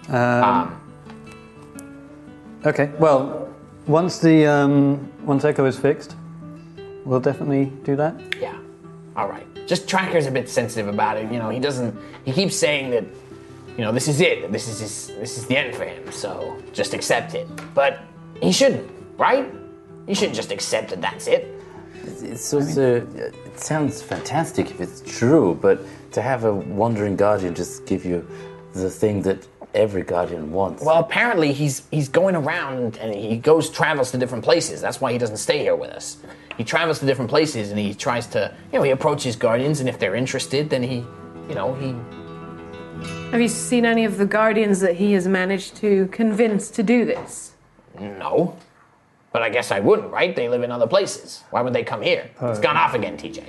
Okay, well, once Echo is fixed, we'll definitely do that. Yeah, all right. Just Tracker's a bit sensitive about it. He keeps saying that, this is it. This is the end for him. So just accept it. But he shouldn't, right? You shouldn't just accept that that's it. It's also, it sounds fantastic if it's true, but to have a wandering guardian just give you the thing that every guardian wants. Well, apparently he's going around and he travels to different places. That's why he doesn't stay here with us. He travels to different places and he tries to, he approaches guardians, and if they're interested, then he. Have you seen any of the guardians that he has managed to convince to do this? No. But I guess I wouldn't, right? They live in other places. Why would they come here? It's gone off again, TJ.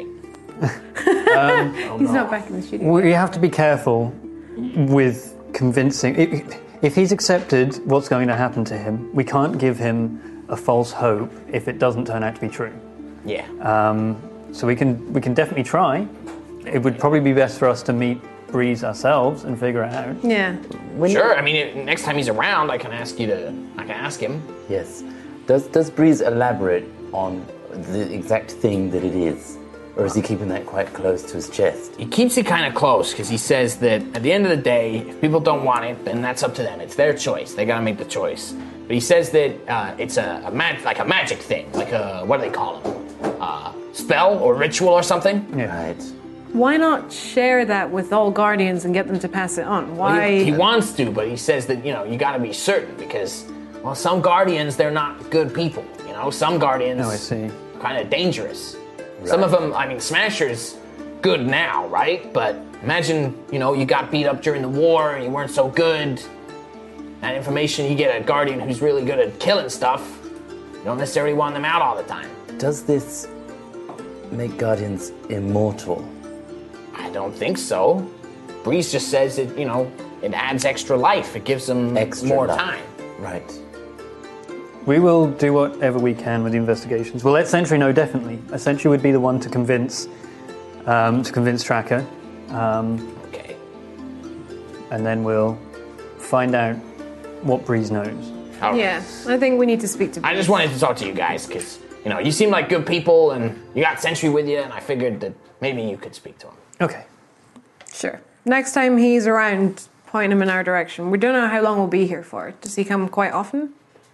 He's not back in the studio. We have to be careful with convincing. If he's accepted what's going to happen to him, we can't give him a false hope if it doesn't turn out to be true. Yeah. So we can definitely try. It would probably be best for us to meet Breeze ourselves and figure it out. Yeah. Sure. I mean, next time he's around, I can ask him. Yes. Does Breeze elaborate on the exact thing that it is? Or is he keeping that quite close to his chest? He keeps it kind of close because he says that at the end of the day, if people don't want it, then that's up to them. It's their choice. They got to make the choice. But he says that it's a magic thing, like a, what do they call it? Spell or ritual or something? Yeah. Right. Why not share that with all guardians and get them to pass it on? Why? Well, he wants to, but he says that, you got to be certain because, well, some guardians, they're not good people. Some guardians I kind of dangerous. Right. Some of them, Smasher's good now, right? But imagine, you got beat up during the war and you weren't so good. That information, you get a guardian who's really good at killing stuff. You don't necessarily want them out all the time. Does this make guardians immortal? I don't think so. Breeze just says it, it adds extra life. It gives them more time. Right. We will do whatever we can with the investigations. We'll let Sentry know, definitely. Sentry would be the one to convince Tracker. Okay. And then we'll find out what Breeze knows. Okay. Yeah, I think we need to speak to Breeze. I just wanted to talk to you guys because, you seem like good people and you got Sentry with you, and I figured that maybe you could speak to him. Okay. Sure. Next time he's around, point him in our direction. We don't know how long we'll be here for. Does he come quite often?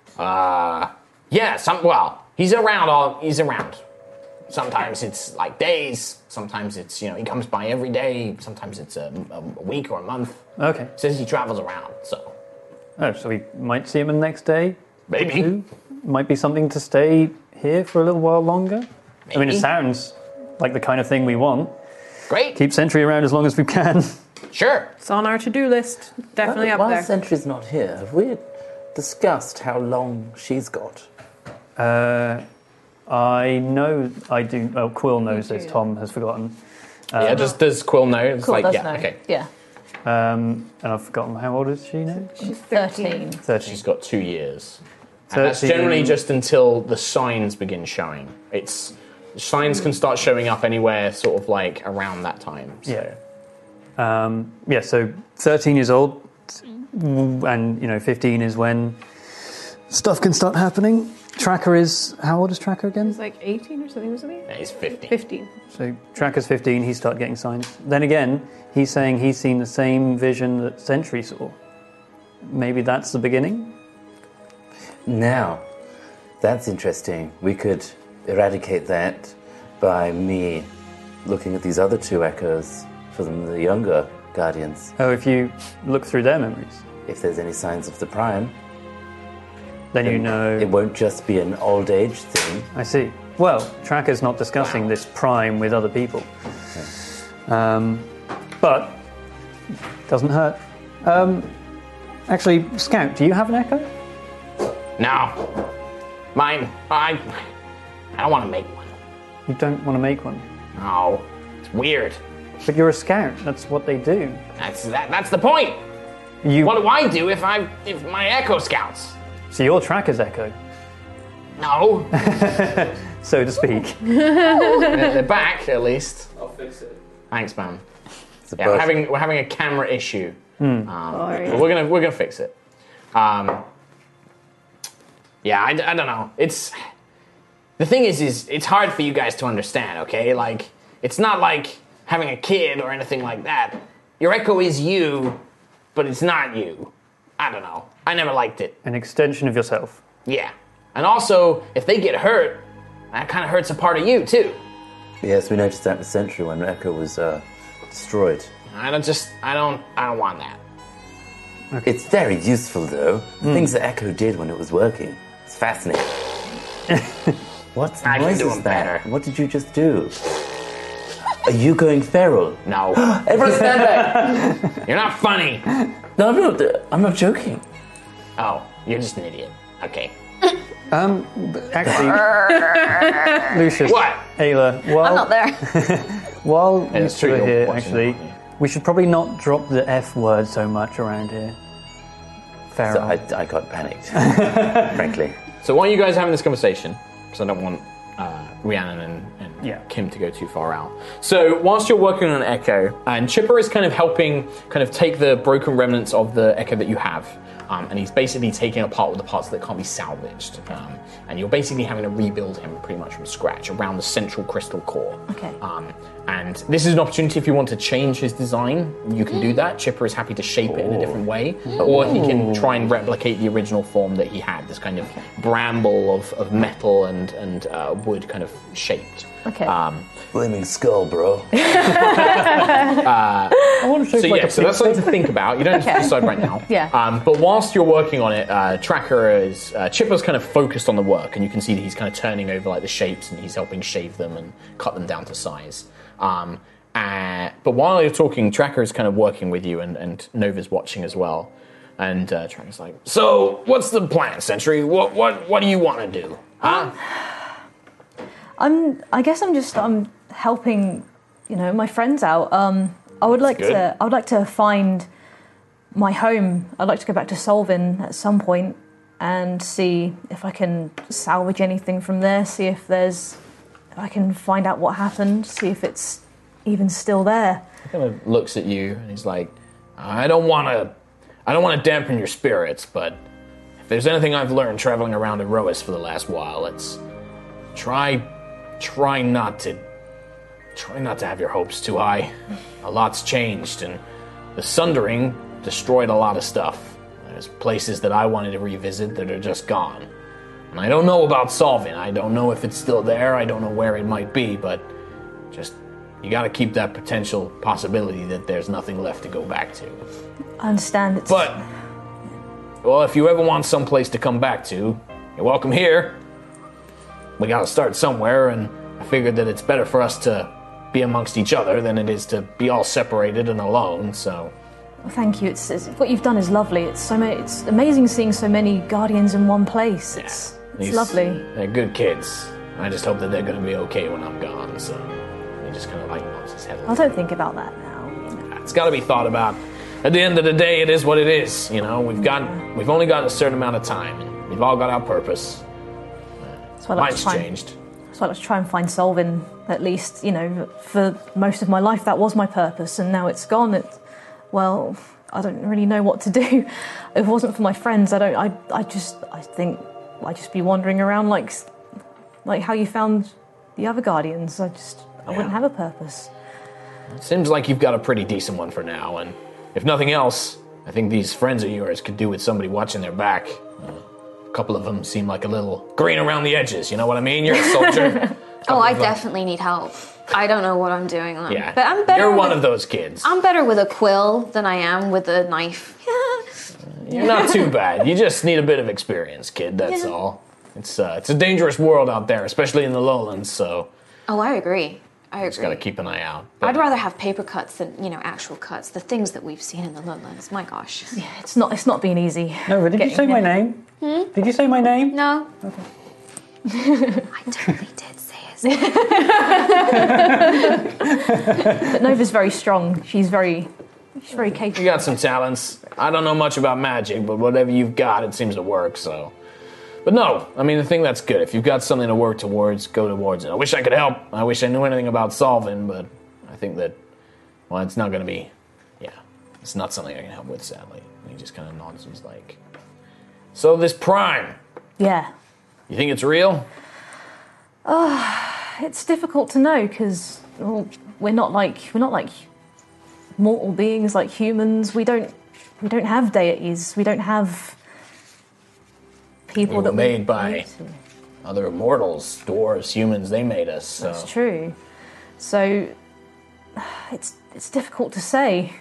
Yeah, he's around. Sometimes it's like days, sometimes it's, he comes by every day, sometimes it's a week or a month. Okay. Says he travels around, so. Oh, so we might see him the next day? Maybe. Might be something to stay here for a little while longer? Maybe. I mean, it sounds like the kind of thing we want. Great. Keep Sentry around as long as we can. Sure. It's on our to-do list. Definitely up there. While Sentry's not here, have we discussed how long she's got? I know, I do. Oh, Quill knows this. Tom has forgotten. Does Quill know? It's Quill does yeah, know. okay. Yeah. And I've forgotten, how old is she now? She's 13. 13. She's got 2 years. And that's generally just until the signs begin showing. Signs can start showing up anywhere sort of like around that time. So. Yeah. So 13 years old, and 15 is when stuff can start happening. Tracker is, how old is Tracker again? He's like 18 or something, wasn't he? Yeah, he's 15. 15. So Tracker's 15, he started getting signs. Then again, he's saying he's seen the same vision that Sentry saw. Maybe that's the beginning? Now, that's interesting. We could eradicate that by me looking at these other 2 echoes for the younger guardians. Oh, if you look through their memories? If there's any signs of the Prime. Then you know... It won't just be an old age thing. I see. Well, Tracker's not discussing this Prime with other people. Okay. But, doesn't hurt. Actually, Scout, do you have an echo? No. Mine, I don't want to make one. You don't want to make one? No. It's weird. But you're a Scout. That's what they do. That's the point. What do I do if my Echo Scouts? So you're Tracker's Echo? No. So to speak. They're back, at least. I'll fix it. Thanks, man. Yeah, we're having a camera issue. But we're gonna fix it. Yeah, I don't know. The thing is it's hard for you guys to understand. Okay, like it's not like having a kid or anything like that. Your Echo is you, but it's not you. I don't know. I never liked it. An extension of yourself. Yeah. And also, if they get hurt, that kind of hurts a part of you too. Yes, we noticed that with Sentry when Echo was destroyed. I don't want that. Okay. It's very useful, though. The things that Echo did when it was working. It's fascinating. What noise is that? Better. What did you just do? Are you going feral? No. Everyone stand back! You're not funny. No, I'm not joking. Oh, you're just an idiot. Okay. Actually, Lucius. What? Ayla, I'm not there. While you it's true, two are you're here, watching actually, that, yeah. we should probably not drop the F word so much around here. Feral. So I got panicked, frankly. So why are you guys having this conversation? Because I don't want Rhiannon and Kim to go too far out. So whilst you're working on Echo, and Chipper is kind of helping take the broken remnants of the Echo that you have, and he's basically taking apart all the parts that can't be salvaged. And you're basically having to rebuild him pretty much from scratch around the central crystal core. Okay. And this is an opportunity if you want to change his design, you can do that. Chipper is happy to shape it in a different way. Or he can try and replicate the original form that he had, this kind of bramble of metal and wood kind of shaped. Okay. Flaming skull, bro. I want to So that's something to think about. You don't have to decide right now. Yeah. But whilst you're working on it, Chipper's kind of focused on the work, and you can see that he's kind of turning over like the shapes, and he's helping shave them and cut them down to size. But while you're talking, Tracker is kind of working with you, and Nova's watching as well. And Tracker's like, "So, what's the plan, Sentry? What do you want to do? Huh?" I guess I'm helping, my friends out. I would like to find my home. I'd like to go back to Solvin at some point and see if I can salvage anything from there. See if I can find out what happened. See if it's even still there. He kind of looks at you and he's like, I don't want to dampen your spirits, but if there's anything I've learned traveling around Erois for the last while, it's try not to have your hopes too high. A lot's changed, and the Sundering destroyed a lot of stuff. There's places that I wanted to revisit that are just gone. And I don't know about Solvin. I don't know if it's still there. I don't know where it might be, but just you got to keep that potential possibility that there's nothing left to go back to. I understand. But, well, if you ever want some place to come back to, you're welcome here. We got to start somewhere, and I figured that it's better for us to be amongst each other than it is to be all separated and alone, so... Well, thank you. It's what you've done is lovely. It's amazing seeing so many Guardians in one place. It's lovely. They're good kids. I just hope that they're going to be okay when I'm gone, so... He just kind of nods his head. I don't think about that now. It's got to be thought about. At the end of the day, it is what it is. We've only got a certain amount of time, and we've all got our purpose. Mine's changed. So let's try and find Solvin, at least, for most of my life that was my purpose, and now it's gone. I don't really know what to do. If it wasn't for my friends, I think I'd just be wandering around like how you found the other Guardians. I wouldn't have a purpose. It seems like you've got a pretty decent one for now, and if nothing else, I think these friends of yours could do with somebody watching their back. A couple of them seem like a little green around the edges, you know what I mean? You're a soldier. I definitely need help. I don't know what I'm doing. Yeah, but I'm better. You're one of those kids. I'm better with a quill than I am with a knife. You're not too bad. You just need a bit of experience, kid, that's all. It's a dangerous world out there, especially in the lowlands, so... Oh, I agree. Just gotta keep an eye out. I'd rather have paper cuts than, actual cuts. The things that we've seen in the lowlands, my gosh. Yeah, it's not been easy. No, did you say my name? Did you say my name? No. Okay. I totally did say his name. But Nova's very strong. She's very capable. You got some talents. I don't know much about magic, but whatever you've got, it seems to work, so... But no, the thing that's good. If you've got something to work towards, go towards it. I wish I could help. I wish I knew anything about Solvin, but I think that, it's not going to be, it's not something I can help with, sadly. And he just kind of nods and is like, so this Prime. Yeah. You think it's real? It's difficult to know because we're not like mortal beings like humans. We don't have deities. We don't have people we were made by other mortals, dwarves, humans, they made us. So. That's true. So it's difficult to say.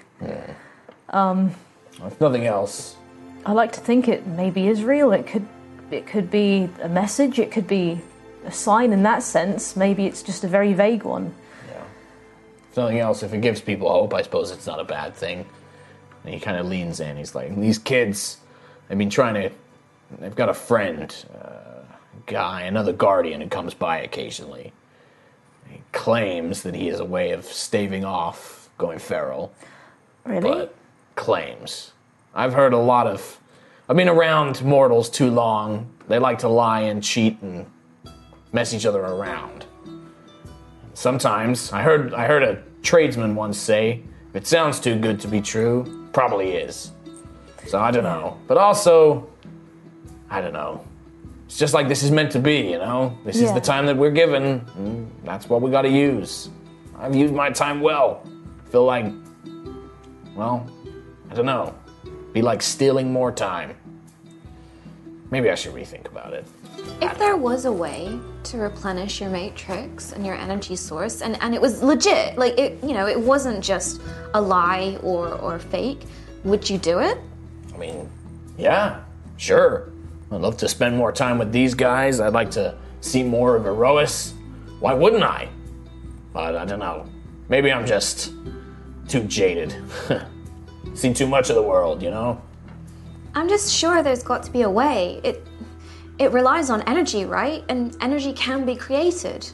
If nothing else, I like to think it maybe is real. It could be a message. It could be a sign in that sense. Maybe it's just a very vague one. yeah. If nothing else, if it gives people hope, I suppose it's not a bad thing. And he kind of leans in. He's like, these kids, they've got a friend, guy, another guardian who comes by occasionally. He claims that he has a way of staving off going feral. Really? But claims. I've been around mortals too long. They like to lie and cheat and mess each other around. Sometimes, I heard a tradesman once say, if it sounds too good to be true, probably is. So I don't know. But also, I don't know. It's just like this is meant to be, you know? This is the time that we're given. And that's what we gotta use. I've used my time well. Feel like, well, I don't know. Be like stealing more time. Maybe I should rethink about it. If there was a way to replenish your matrix and your energy source, and it was legit, like it wasn't just a lie or fake, would you do it? I mean, yeah, sure. I'd love to spend more time with these guys. I'd like to see more of Erois. Why wouldn't I? But I don't know. Maybe I'm just too jaded. Seen too much of the world, you know? I'm just sure there's got to be a way. It relies on energy, right? And energy can be created.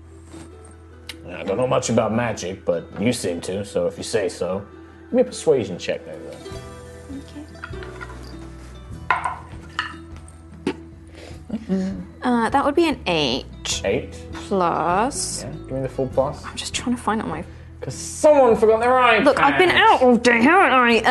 I don't know much about magic, but you seem to, so if you say so. Give me a persuasion check, maybe. Okay. That would be an 8. 8? Plus... Yeah, give me the full plus. I'm just trying to find it on my... Because someone forgot their iPad. Look, I've been out all day, haven't I?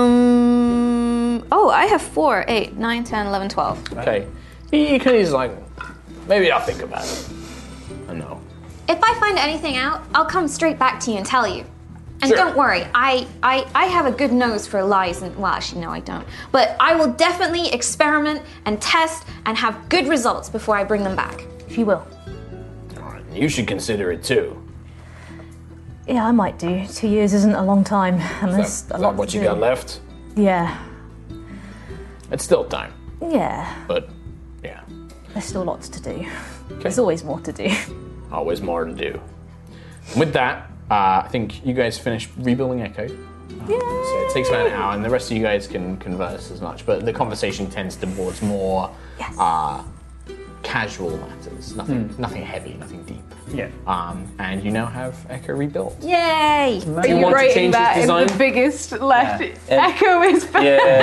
I have 4, 8, 9, 10, 11, 12. Okay. He's like, maybe I'll think about it. I know. If I find anything out, I'll come straight back to you and tell you. And Sure. don't worry, I have a good nose for lies, and well, actually, no, I don't. But I will definitely experiment and test and have good results before I bring them back. If you will. All right, you should consider it too. Yeah, I might do. 2 years isn't a long time, and there's Is a that lot what to you do. got left? Yeah. It's still time, Yeah. but yeah, There's still lots to do. There's always more to do. always more to do. With that, I think you guys finished rebuilding Echo. So it takes about an hour, and the rest of you guys can converse as much, but the conversation tends towards more casual matters. Nothing heavy, nothing deep. Yeah. And you now have Echo rebuilt. Yay! Do Are you you want to writing change that his in design? the biggest left? Yeah. Echo is back.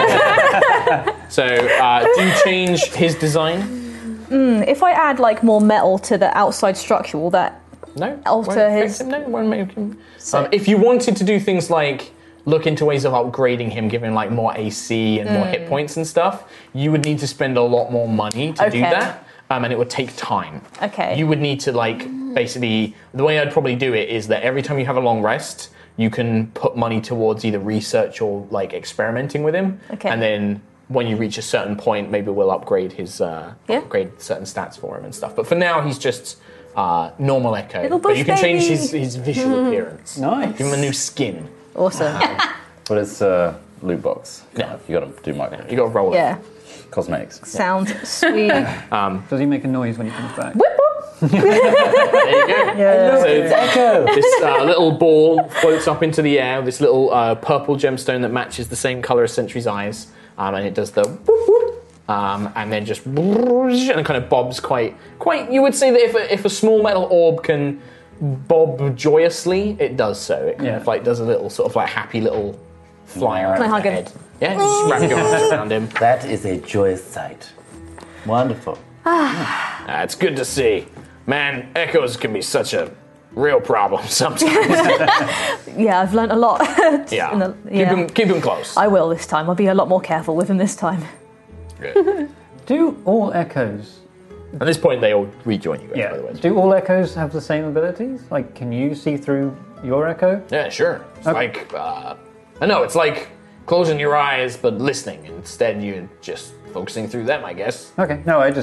Yeah. So, do you change his design? If I add like more metal to the outside structure, will that No. alter Won't affect his? him, no, won't make him. If you wanted to do things like look into ways of upgrading him, giving him like more AC and more hit points and stuff, you would need to spend a lot more money to do Okay. that, and it would take time. Okay. You would need to basically, the way I'd probably do it is that every time you have a long rest, you can put money towards either research or like experimenting with him, Okay. and then when you reach a certain point, maybe we'll upgrade his upgrade certain stats for him and stuff. But for now, he's just normal Echo. Little But bush you can change baby. his visual appearance. Nice. Give him a new skin. Awesome. But it's loot box. Yeah. You got to do my You got to roll it. Yeah. cosmetics. Sounds sweet. Does he make a noise when he comes back? Whip whoop. There you go. Yeah. So this little ball floats up into the air. This little purple gemstone that matches the same color as Sentry's eyes, and it does the whoop whoop, and then just and it kind of bobs quite. You would say that if a small metal orb can bob joyously, it does so. It kind of like does a little sort of like happy little fly around Can I hug the him? head. Yeah, just wrap your arms around him. That is a joyous sight. Wonderful. It's good to see. Man, echoes can be such a real problem sometimes. Yeah, I've learnt a lot. Yeah. Yeah. Keep him close. I will this time. I'll be a lot more careful with him this time. Good. Do all echoes? At this point, they all rejoin you guys, by the way. Do all echoes have the same abilities? Like, can you see through your echo? Yeah, sure. It's like, I know, it's like closing your eyes but listening. Instead, you're just focusing through them, I guess. Okay. No, I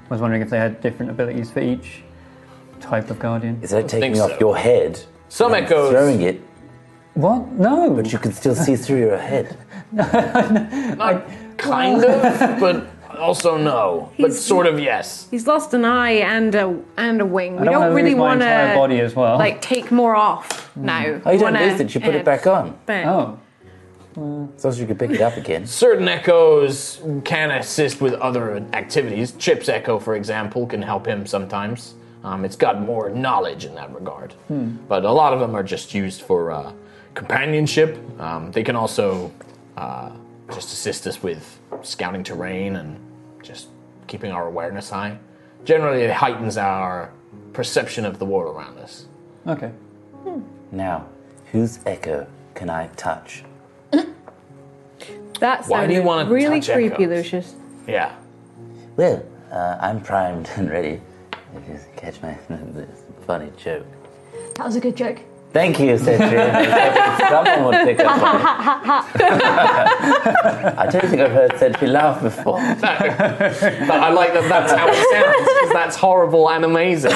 I was wondering if they had different abilities for each type of guardian. It's like taking think off so. your head, Some and echoes. throwing it, What? No. but you can still see through your head. Not kind of, but also no. But sort of yes. He's lost an eye and a wing. I We don't don't wanna really lose my want entire body as well. like take more off now. Oh, you We don't wanna lose it, you put it add back on. back. Oh. So you can pick it up again. Certain echoes can assist with other activities. Chip's echo, for example, can help him sometimes. It's got more knowledge in that regard. But a lot of them are just used for companionship. They can also just assist us with scouting terrain and just keeping our awareness high. Generally, it heightens our perception of the world around us. Okay. Now, whose echo can I touch? That Why do you sounded wanna really touch creepy, echoes? Lucius. Yeah. Well, I'm primed and ready. If you catch my funny joke. That was a good joke. Thank you, Cedric. Someone would pick up on it. I don't think I've heard Cedric laugh before. But I like that that's how it sounds, because that's horrible and amazing.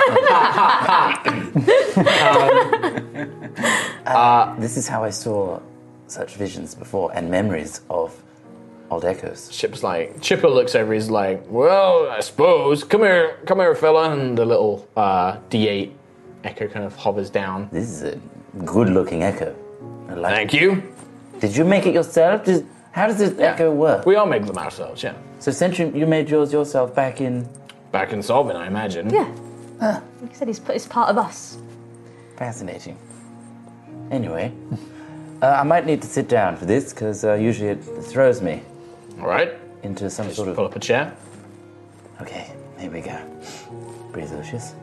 This is how I saw such visions before and memories of old echoes. Chipper looks over, he's like, well, I suppose. Come here, fella. And the little D8 echo kind of hovers down. This is a good-looking echo. I like Thank it. you. Did you make it yourself? How does this echo work? We all make them ourselves, yeah. So Sentry, you made yours yourself back in... Back in Solvin, I imagine. Yeah. Like I said, it's part of us. Fascinating. Anyway, I might need to sit down for this, because usually it throws me. All right. Into some Just sort of... pull up a chair. Okay, here we go. Breathe, Lucius.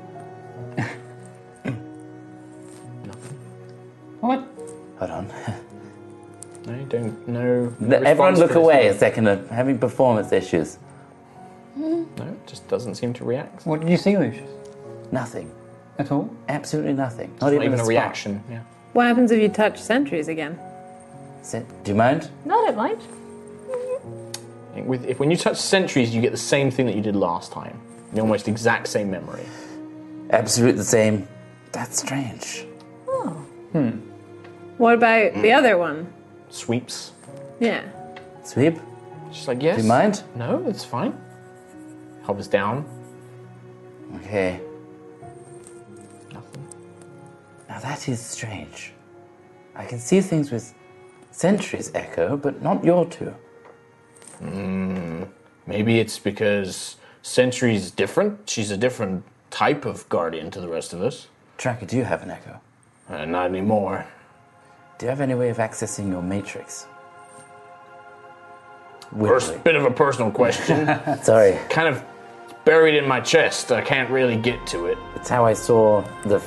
What? Hold on. No, you don't know. Everyone look away a second. I'm having performance issues. No, it just doesn't seem to react. What did you see, Lucius? Nothing. At all? Absolutely nothing. Not even a spot. reaction, yeah. What happens if you touch sentries again? Do you mind? No, I don't mind. When you touch sentries, you get the same thing that you did last time. The almost exact same memory. Absolutely the same. That's strange. What about the other one? Sweeps. Yeah. Sweep? She's like, yes. Do you mind? No, it's fine. Hovers down. Okay. Nothing. Now that is strange. I can see things with Sentry's echo, but not your two. Maybe it's because Sentry's different. She's a different type of guardian to the rest of us. Tracker, do you have an echo? Not anymore. Do you have any way of accessing your matrix? First bit of a personal question. Sorry. Kind of buried in my chest. I can't really get to it. It's how I saw the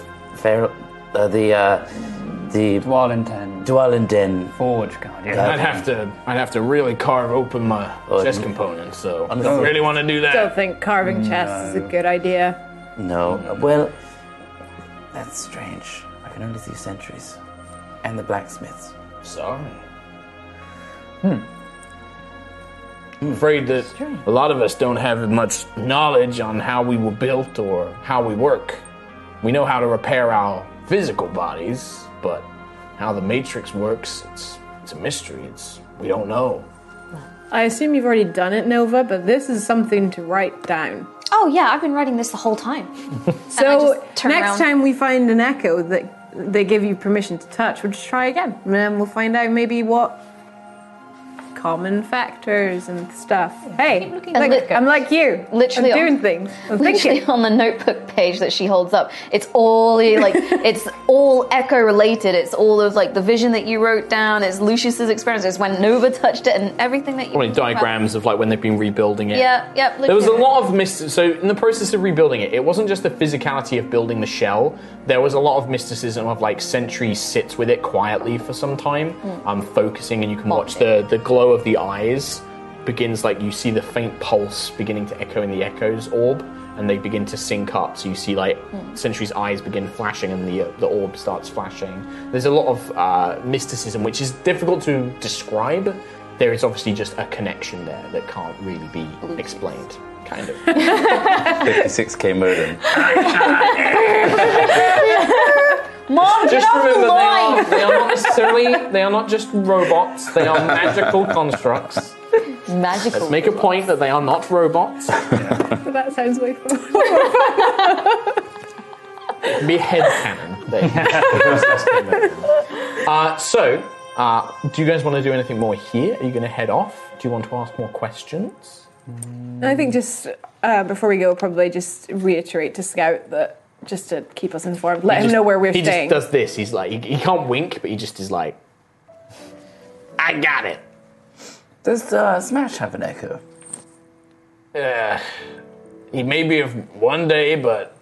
Dwalin Den Forge Guardian. I'd have to really carve open my chest component, so I don't really want to do that. Don't think carving chests is a good idea. No. Well, that's strange. I can only see sentries. And the blacksmiths. Sorry. I'm afraid that a lot of us don't have much knowledge on how we were built or how we work. We know how to repair our physical bodies, but how the Matrix works, it's a mystery. We don't know. I assume you've already done it, Nova, but this is something to write down. Oh yeah, I've been writing this the whole time. So turn next around. time we find an echo that they give you permission to touch, we'll just try again. And then we'll find out maybe what common factors and stuff. Hey, look, I'm like you. Literally I'm doing things. I'm Literally thinking. on the notebook page that she holds up, it's all it's all echo related. It's all of the vision that you wrote down. It's Lucius's experience. It's when Nova touched it and everything that you. Probably diagrams of when they've been rebuilding it. Yeah. There was a lot of so in the process of rebuilding it, it wasn't just the physicality of building the shell. There was a lot of mysticism of Sentry sits with it quietly for some time, focusing, and you can watch the glow of the eyes begins you see the faint pulse beginning to echo in the echoes orb, and they begin to sync up. So you see Sentry's eyes begin flashing, and the orb starts flashing. There's a lot of mysticism, which is difficult to describe. there is obviously just a connection there that can't really be explained. Kind of. 56k modem. Mom, Just get off remember, the line! they are not just robots, they are magical constructs. Magical. Let's make a point that they are not robots. That sounds way fun. Be headcanon. Do you guys want to do anything more here? Are you going to head off? Do you want to ask more questions? I think just before we go, probably just reiterate to Scout that just to keep us informed. Let him know where we're staying. He just does this. He's like, he can't wink, but he just is like, I got it. Does Smash have an echo? He may be of one day, but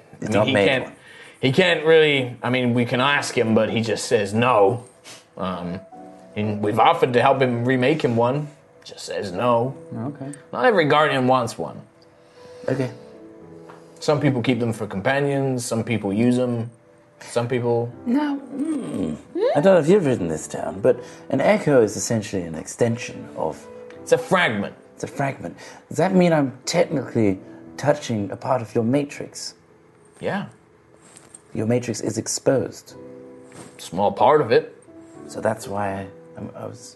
he can't really. I mean, we can ask him, but he just says no. And we've offered to help him remake him one. Just says no. Okay. Not every guardian wants one. Okay. Some people keep them for companions. Some people use them. Some people. Now, I don't know if you've written this down, but an echo is essentially an extension of. It's a fragment. It's a fragment. Does that mean I'm technically touching a part of your matrix? Yeah. Your matrix is exposed. Small part of it. So that's why I was.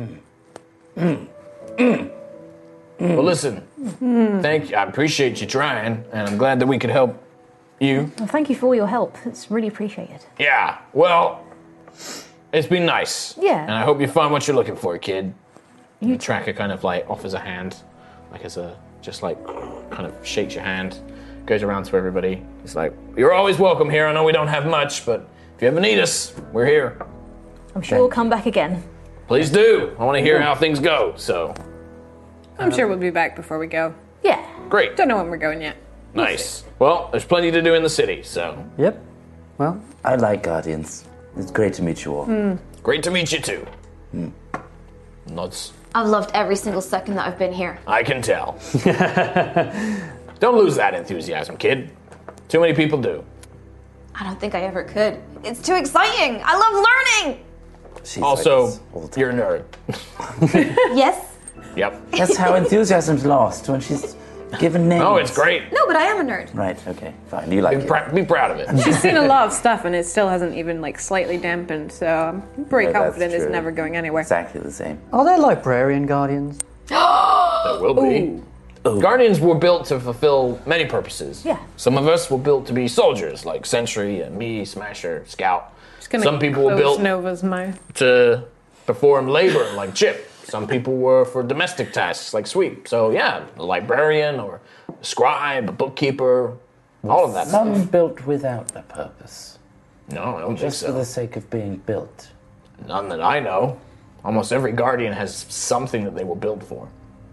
Well, listen. Thank you. I appreciate you trying, and I'm glad that we could help you. Well, thank you for all your help. It's really appreciated. Yeah. Well, it's been nice. Yeah. And I hope you find what you're looking for, kid. The tracker kind of like offers a hand, like as a just like kind of shakes your hand, goes around to everybody. It's like, you're always welcome here. I know we don't have much, but if you ever need us, we're here. I'm sure we'll come back again. Please do. I want to hear how things go. So I'm sure we'll be back before we go. Yeah. great. Don't know when we're going yet. Nice. Well, there's plenty to do in the city, so. Yep. Well, I like Guardians. It's great to meet you all. Great to meet you too. Nods. I've loved every single second that I've been here. I can tell. Don't lose that enthusiasm, kid. Too many people do. I don't think I ever could. It's too exciting. I love learning. Also, you're a nerd. Yes. Yep. That's how enthusiasm's lost when she's given names. Oh, it's great. No, but I am a nerd. Right, okay, fine. You like it. Be proud of it. She's seen a lot of stuff and it still hasn't even like slightly dampened, so I'm pretty No, that's confident it's true. never going anywhere. Exactly the same. are there librarian guardians? There will be. Guardians were built to fulfill many purposes. Yeah. Some of us were built to be soldiers, like Sentry and me, Smasher, Scout. Just gonna Some people were close built Nova's mouth. to perform labor, like Chip. Some people were for domestic tasks, like Sweep. So yeah, a librarian or a scribe, a bookkeeper, all of that Some stuff. built without a purpose. No, I don't think Just for so. the sake of being built. None that I know. Almost every Guardian has something that they were built for.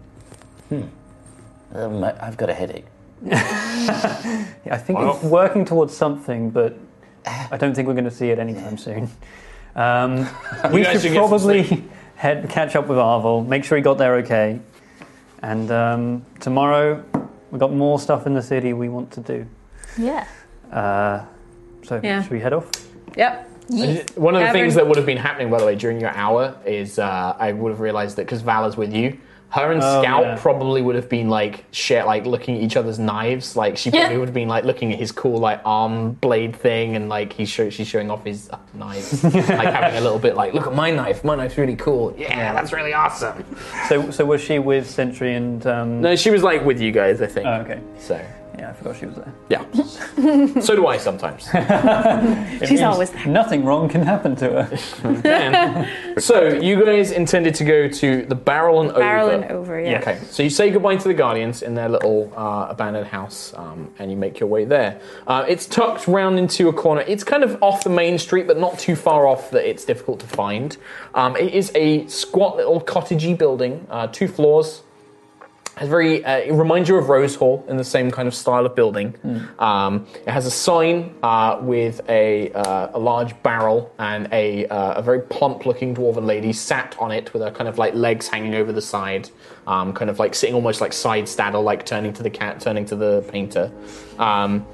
I've got a headache. Yeah, I think Well. it's working towards something, but I don't think we're going to see it anytime soon. We guys should should get some probably catch up with Arvel, make sure he got there okay. And tomorrow, we've got more stuff in the city we want to do. Yeah. So Yeah. should we head off? Yep. One of the Cavern. things that would have been happening, by the way, during your hour is I would have realized that because Vala's with you, her and Oh, Scout yeah. probably would have been like looking at each other's knives. Like she probably would have been like looking at his cool like arm blade thing, and like she's showing off his knives, like having a little bit like, look at my knife. My knife's really cool. Yeah, that's really awesome. So was she with Sentry and... No, she was like with you guys, I think. Oh, okay. So Yeah, I forgot she was there. yeah, so do I sometimes. She's always there. Nothing wrong can happen to her. Man. So you guys intended to go to the Barrel and Over. Barrel and Over, yeah. Okay, so you say goodbye to the Guardians in their little abandoned house, and you make your way there. It's tucked round into a corner. It's kind of off the main street, but not too far off that it's difficult to find. It is a squat little cottagey building, 2 floors. It's it reminds you of Rose Hall in the same kind of style of building. It has a sign with a large barrel and a very plump-looking dwarven lady sat on it with her kind of like legs hanging over the side, kind of like sitting almost like side straddle, like turning to the cat, turning to the painter.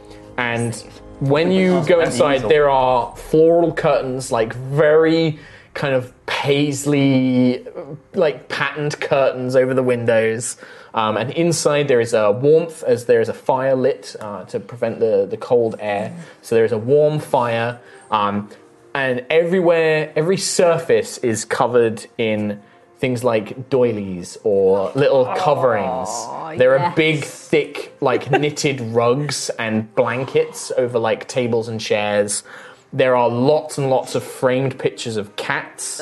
And when you go inside, there are floral curtains, like very kind of paisley, like patterned curtains over the windows. And inside there is a warmth as there is a fire lit to prevent the cold air. So there is a warm fire. And everywhere, every surface is covered in things like doilies or little coverings. There are big, thick, like knitted rugs and blankets over like tables and chairs. There are lots and lots of framed pictures of cats.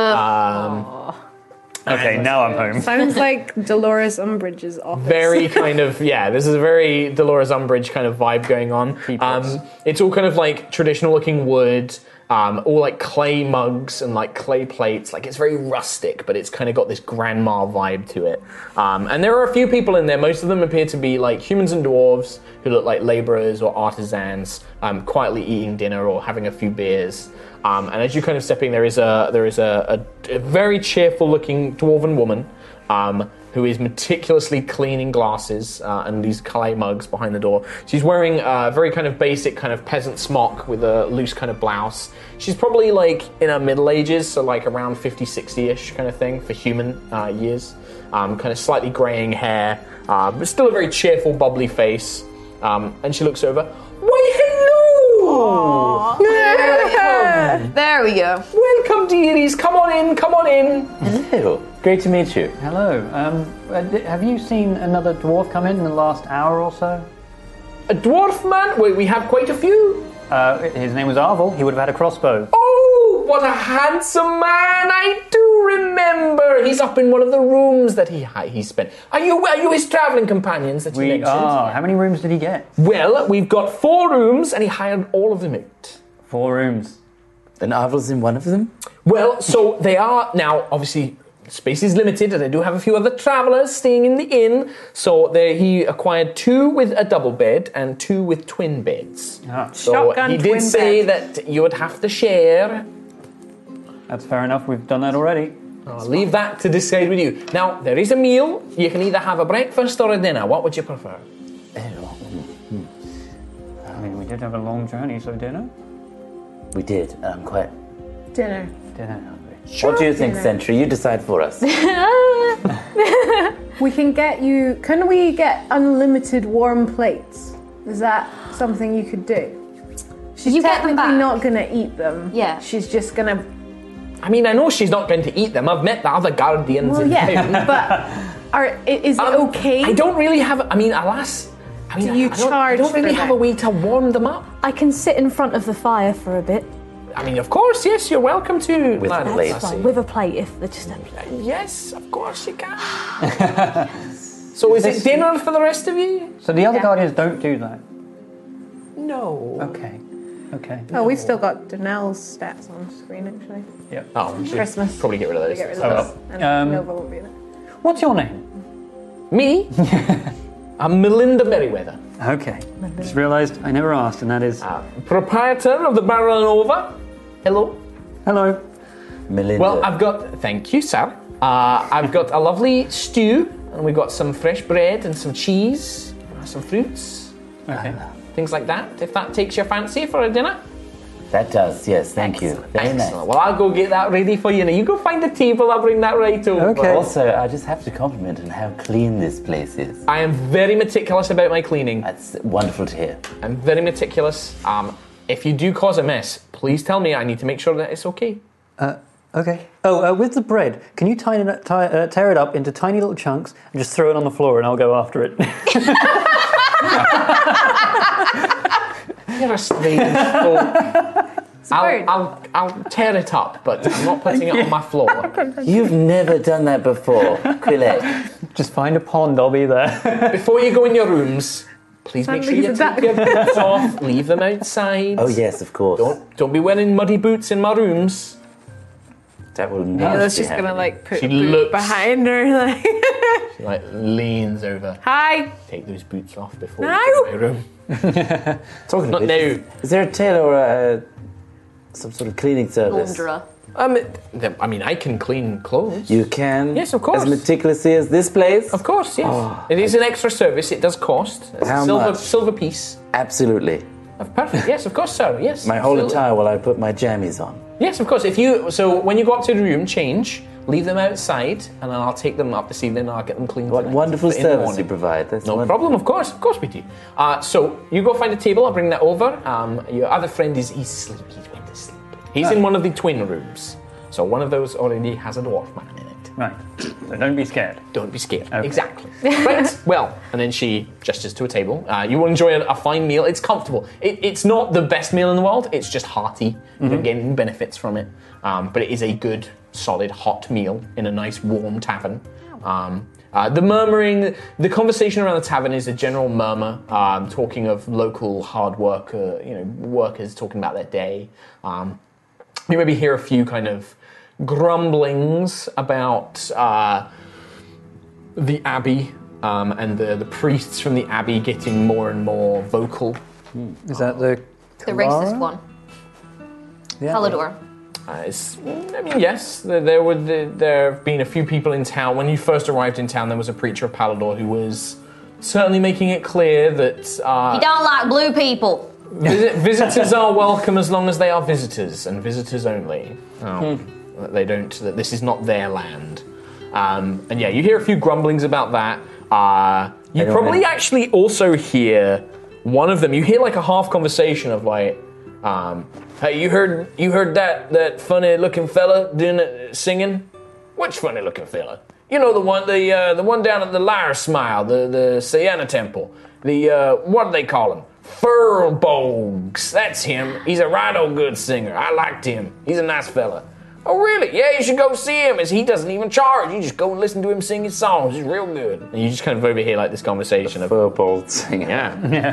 Okay, now I'm home. Sounds like Dolores Umbridge's office. Very kind of, this is a very Dolores Umbridge kind of vibe going on. It's all kind of like traditional looking wood. All like clay mugs and like clay plates. Like it's very rustic, but it's kind of got this grandma vibe to it. And there are a few people in there. Most of them appear to be like humans and dwarves who look like laborers or artisans, quietly eating dinner or having a few beers. And as you kind of step in, there is a very cheerful looking dwarven woman who is meticulously cleaning glasses and these clay mugs behind the door. She's wearing a very kind of basic kind of peasant smock with a loose kind of blouse. She's probably like in her middle ages, so like around 50, 60-ish kind of thing for human years. Kind of slightly greying hair, but still a very cheerful, bubbly face. And she looks over. Why, hello! There we go. Welcome, dearies. Come on in, come on in. Hello. Great to meet you. Hello. Have you seen another dwarf come in the last hour or so? A dwarf man? Wait, we have quite a few. His name was Arvel. He would have had a crossbow. Oh, what a handsome man! I do remember. He's up in one of the rooms that he spent. Are you his travelling companions that you mentioned? We are. How many rooms did he get? Well, we've got 4 rooms, and he hired all of them out. 4 rooms. And Arvel's in one of them? Well, so they are now, obviously, space is limited, and they do have a few other travellers staying in the inn. So he acquired 2 with a double bed and 2 with twin beds. So Shotgun he did say that you would have to share. That's fair enough. We've done that already. I'll leave that to decide with you. Now, there is a meal. You can either have a breakfast or a dinner. What would you prefer? I mean, we did have a long journey, so dinner? We did. Quite. Dinner. What do you think, Sentry? You decide for us. Can we get unlimited warm plates? Is that something you could do? She's You get them technically back. not going to eat them. Yeah. She's just going to... I mean, I know she's not going to eat them. I've met the other guardians in town. but is it okay? I don't really have... I mean, alas... I Do you charge I don't really for have that? a way to warm them up. I can sit in front of the fire for a bit. I mean, of course, yes, you're welcome to. With lad, plates. That's lassie. fine. With a plate, if they're just a plate. Yes, of course you can. So is it dinner for the rest of you? So the other guardians don't do that? No. Okay. Oh, we've still got Danelle's stats on screen, actually. Yep. Oh, we should Christmas. probably get rid of those. Get rid of Oh, those. well. And Nova won't be there. What's your name? Me? I'm Melinda Merriweather. Okay. Just realised I never asked, and that is... Proprietor of the Baronova. Hello. Hello. Melinda. Well, thank you, sir. I've got a lovely stew, and we've got some fresh bread and some cheese, some fruits, Okay. things like that, if that takes your fancy for a dinner. That does, yes, thank you. Very nice. Excellent. Well, I'll go get that ready for you. Now, you go find the table, I'll bring that right over. Okay. Also, I just have to compliment on how clean this place is. I am very meticulous about my cleaning. That's wonderful to hear. I'm very meticulous. If you do cause a mess, please tell me. I need to make sure that it's okay. Okay. Oh, with the bread, can you tear it up into tiny little chunks and just throw it on the floor, and I'll go after it? You're a strange folk. I'll tear it up, but I'm not putting it on my floor. You've never done that before, Quillette. Just find a pond, I'll be there. Before you go in your rooms, please make sure you take your boots off. Leave them outside. Oh yes, of course. Don't be wearing muddy boots in my rooms. That will not Mila's be just going to happening. put She a boot looks- behind her. Like, She leans over. hi. Take those boots off before No. you go in my room. Talking Not of which, now. is there a tailor or some sort of cleaning service? Launderer. I mean, I can clean clothes. You can? Yes, of course. As meticulously as this place? Of course, yes. It is an extra service. It does cost. It's How a much? silver piece. Absolutely. Perfect. Yes, of course, sir. Yes. My whole absolutely. attire while I put my jammies on. Yes, of course. So when you go up to the room, change, leave them outside, and I'll take them up this evening and I'll get them cleaned. What tonight. wonderful In the service morning. you provide. That's No wonderful. problem, of course we do. So you go find a table, I'll bring that over. Your other friend he's asleep, he's went to sleep. He's in one of the twin rooms. So one of those already has a dwarf man in it. Right. So don't be scared. Don't be scared. Okay. Exactly. Right. Well, and then she gestures to a table. You will enjoy a fine meal. It's comfortable. It's not the best meal in the world. It's just hearty. You don't get any benefits from it. But it is a good, solid, hot meal in a nice, warm tavern. The murmuring, the conversation around the tavern is a general murmur, talking of local hard worker, workers talking about their day. You maybe hear a few kind of grumblings about the abbey and the priests from the abbey getting more and more vocal. Is that the racist one? Yeah. Palador. Yes, there have been a few people in town. When you first arrived in town, there was a preacher of Palador who was certainly making it clear that You don't like blue people. visitors are welcome as long as they are visitors, and visitors only. They don't. That this is not their land. And yeah, you hear a few grumblings about that. You probably actually also hear one of them. You hear like a half conversation of like, "Hey, you heard that funny looking fella doing it, singing? Which funny looking fella? You know the one down at the Lyre Smile, the Sienna Temple. What do they call him? Furbolgs. That's him. He's a right old good singer. I liked him. He's a nice fella." "Oh, really? Yeah, you should go see him, as he doesn't even charge. You just go and listen to him sing his songs. He's real good." And you just kind of overhear like this conversation of Furbold singer. Yeah.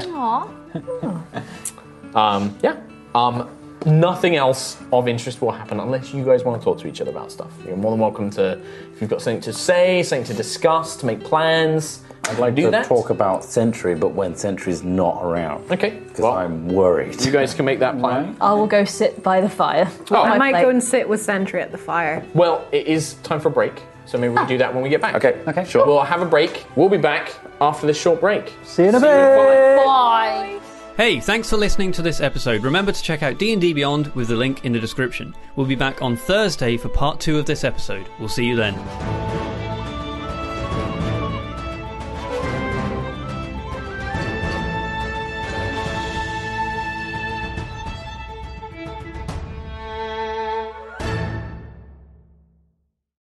Aww. Nothing else of interest will happen unless you guys want to talk to each other about stuff. You're more than welcome to, if you've got something to say, something to discuss, to make plans. I'd like to talk about Sentry, but when Sentry's not around. Okay. Because I'm worried. You guys can make that plan. I will go sit by the fire. I might go and sit with Sentry at the fire. Well, it is time for a break, so maybe we'll do that when we get back. Okay, sure. We'll have a break. We'll be back after this short break. See you in a bit. Bye. Hey, thanks for listening to this episode. Remember to check out D&D Beyond with the link in the description. We'll be back on Thursday for part 2 of this episode. We'll see you then.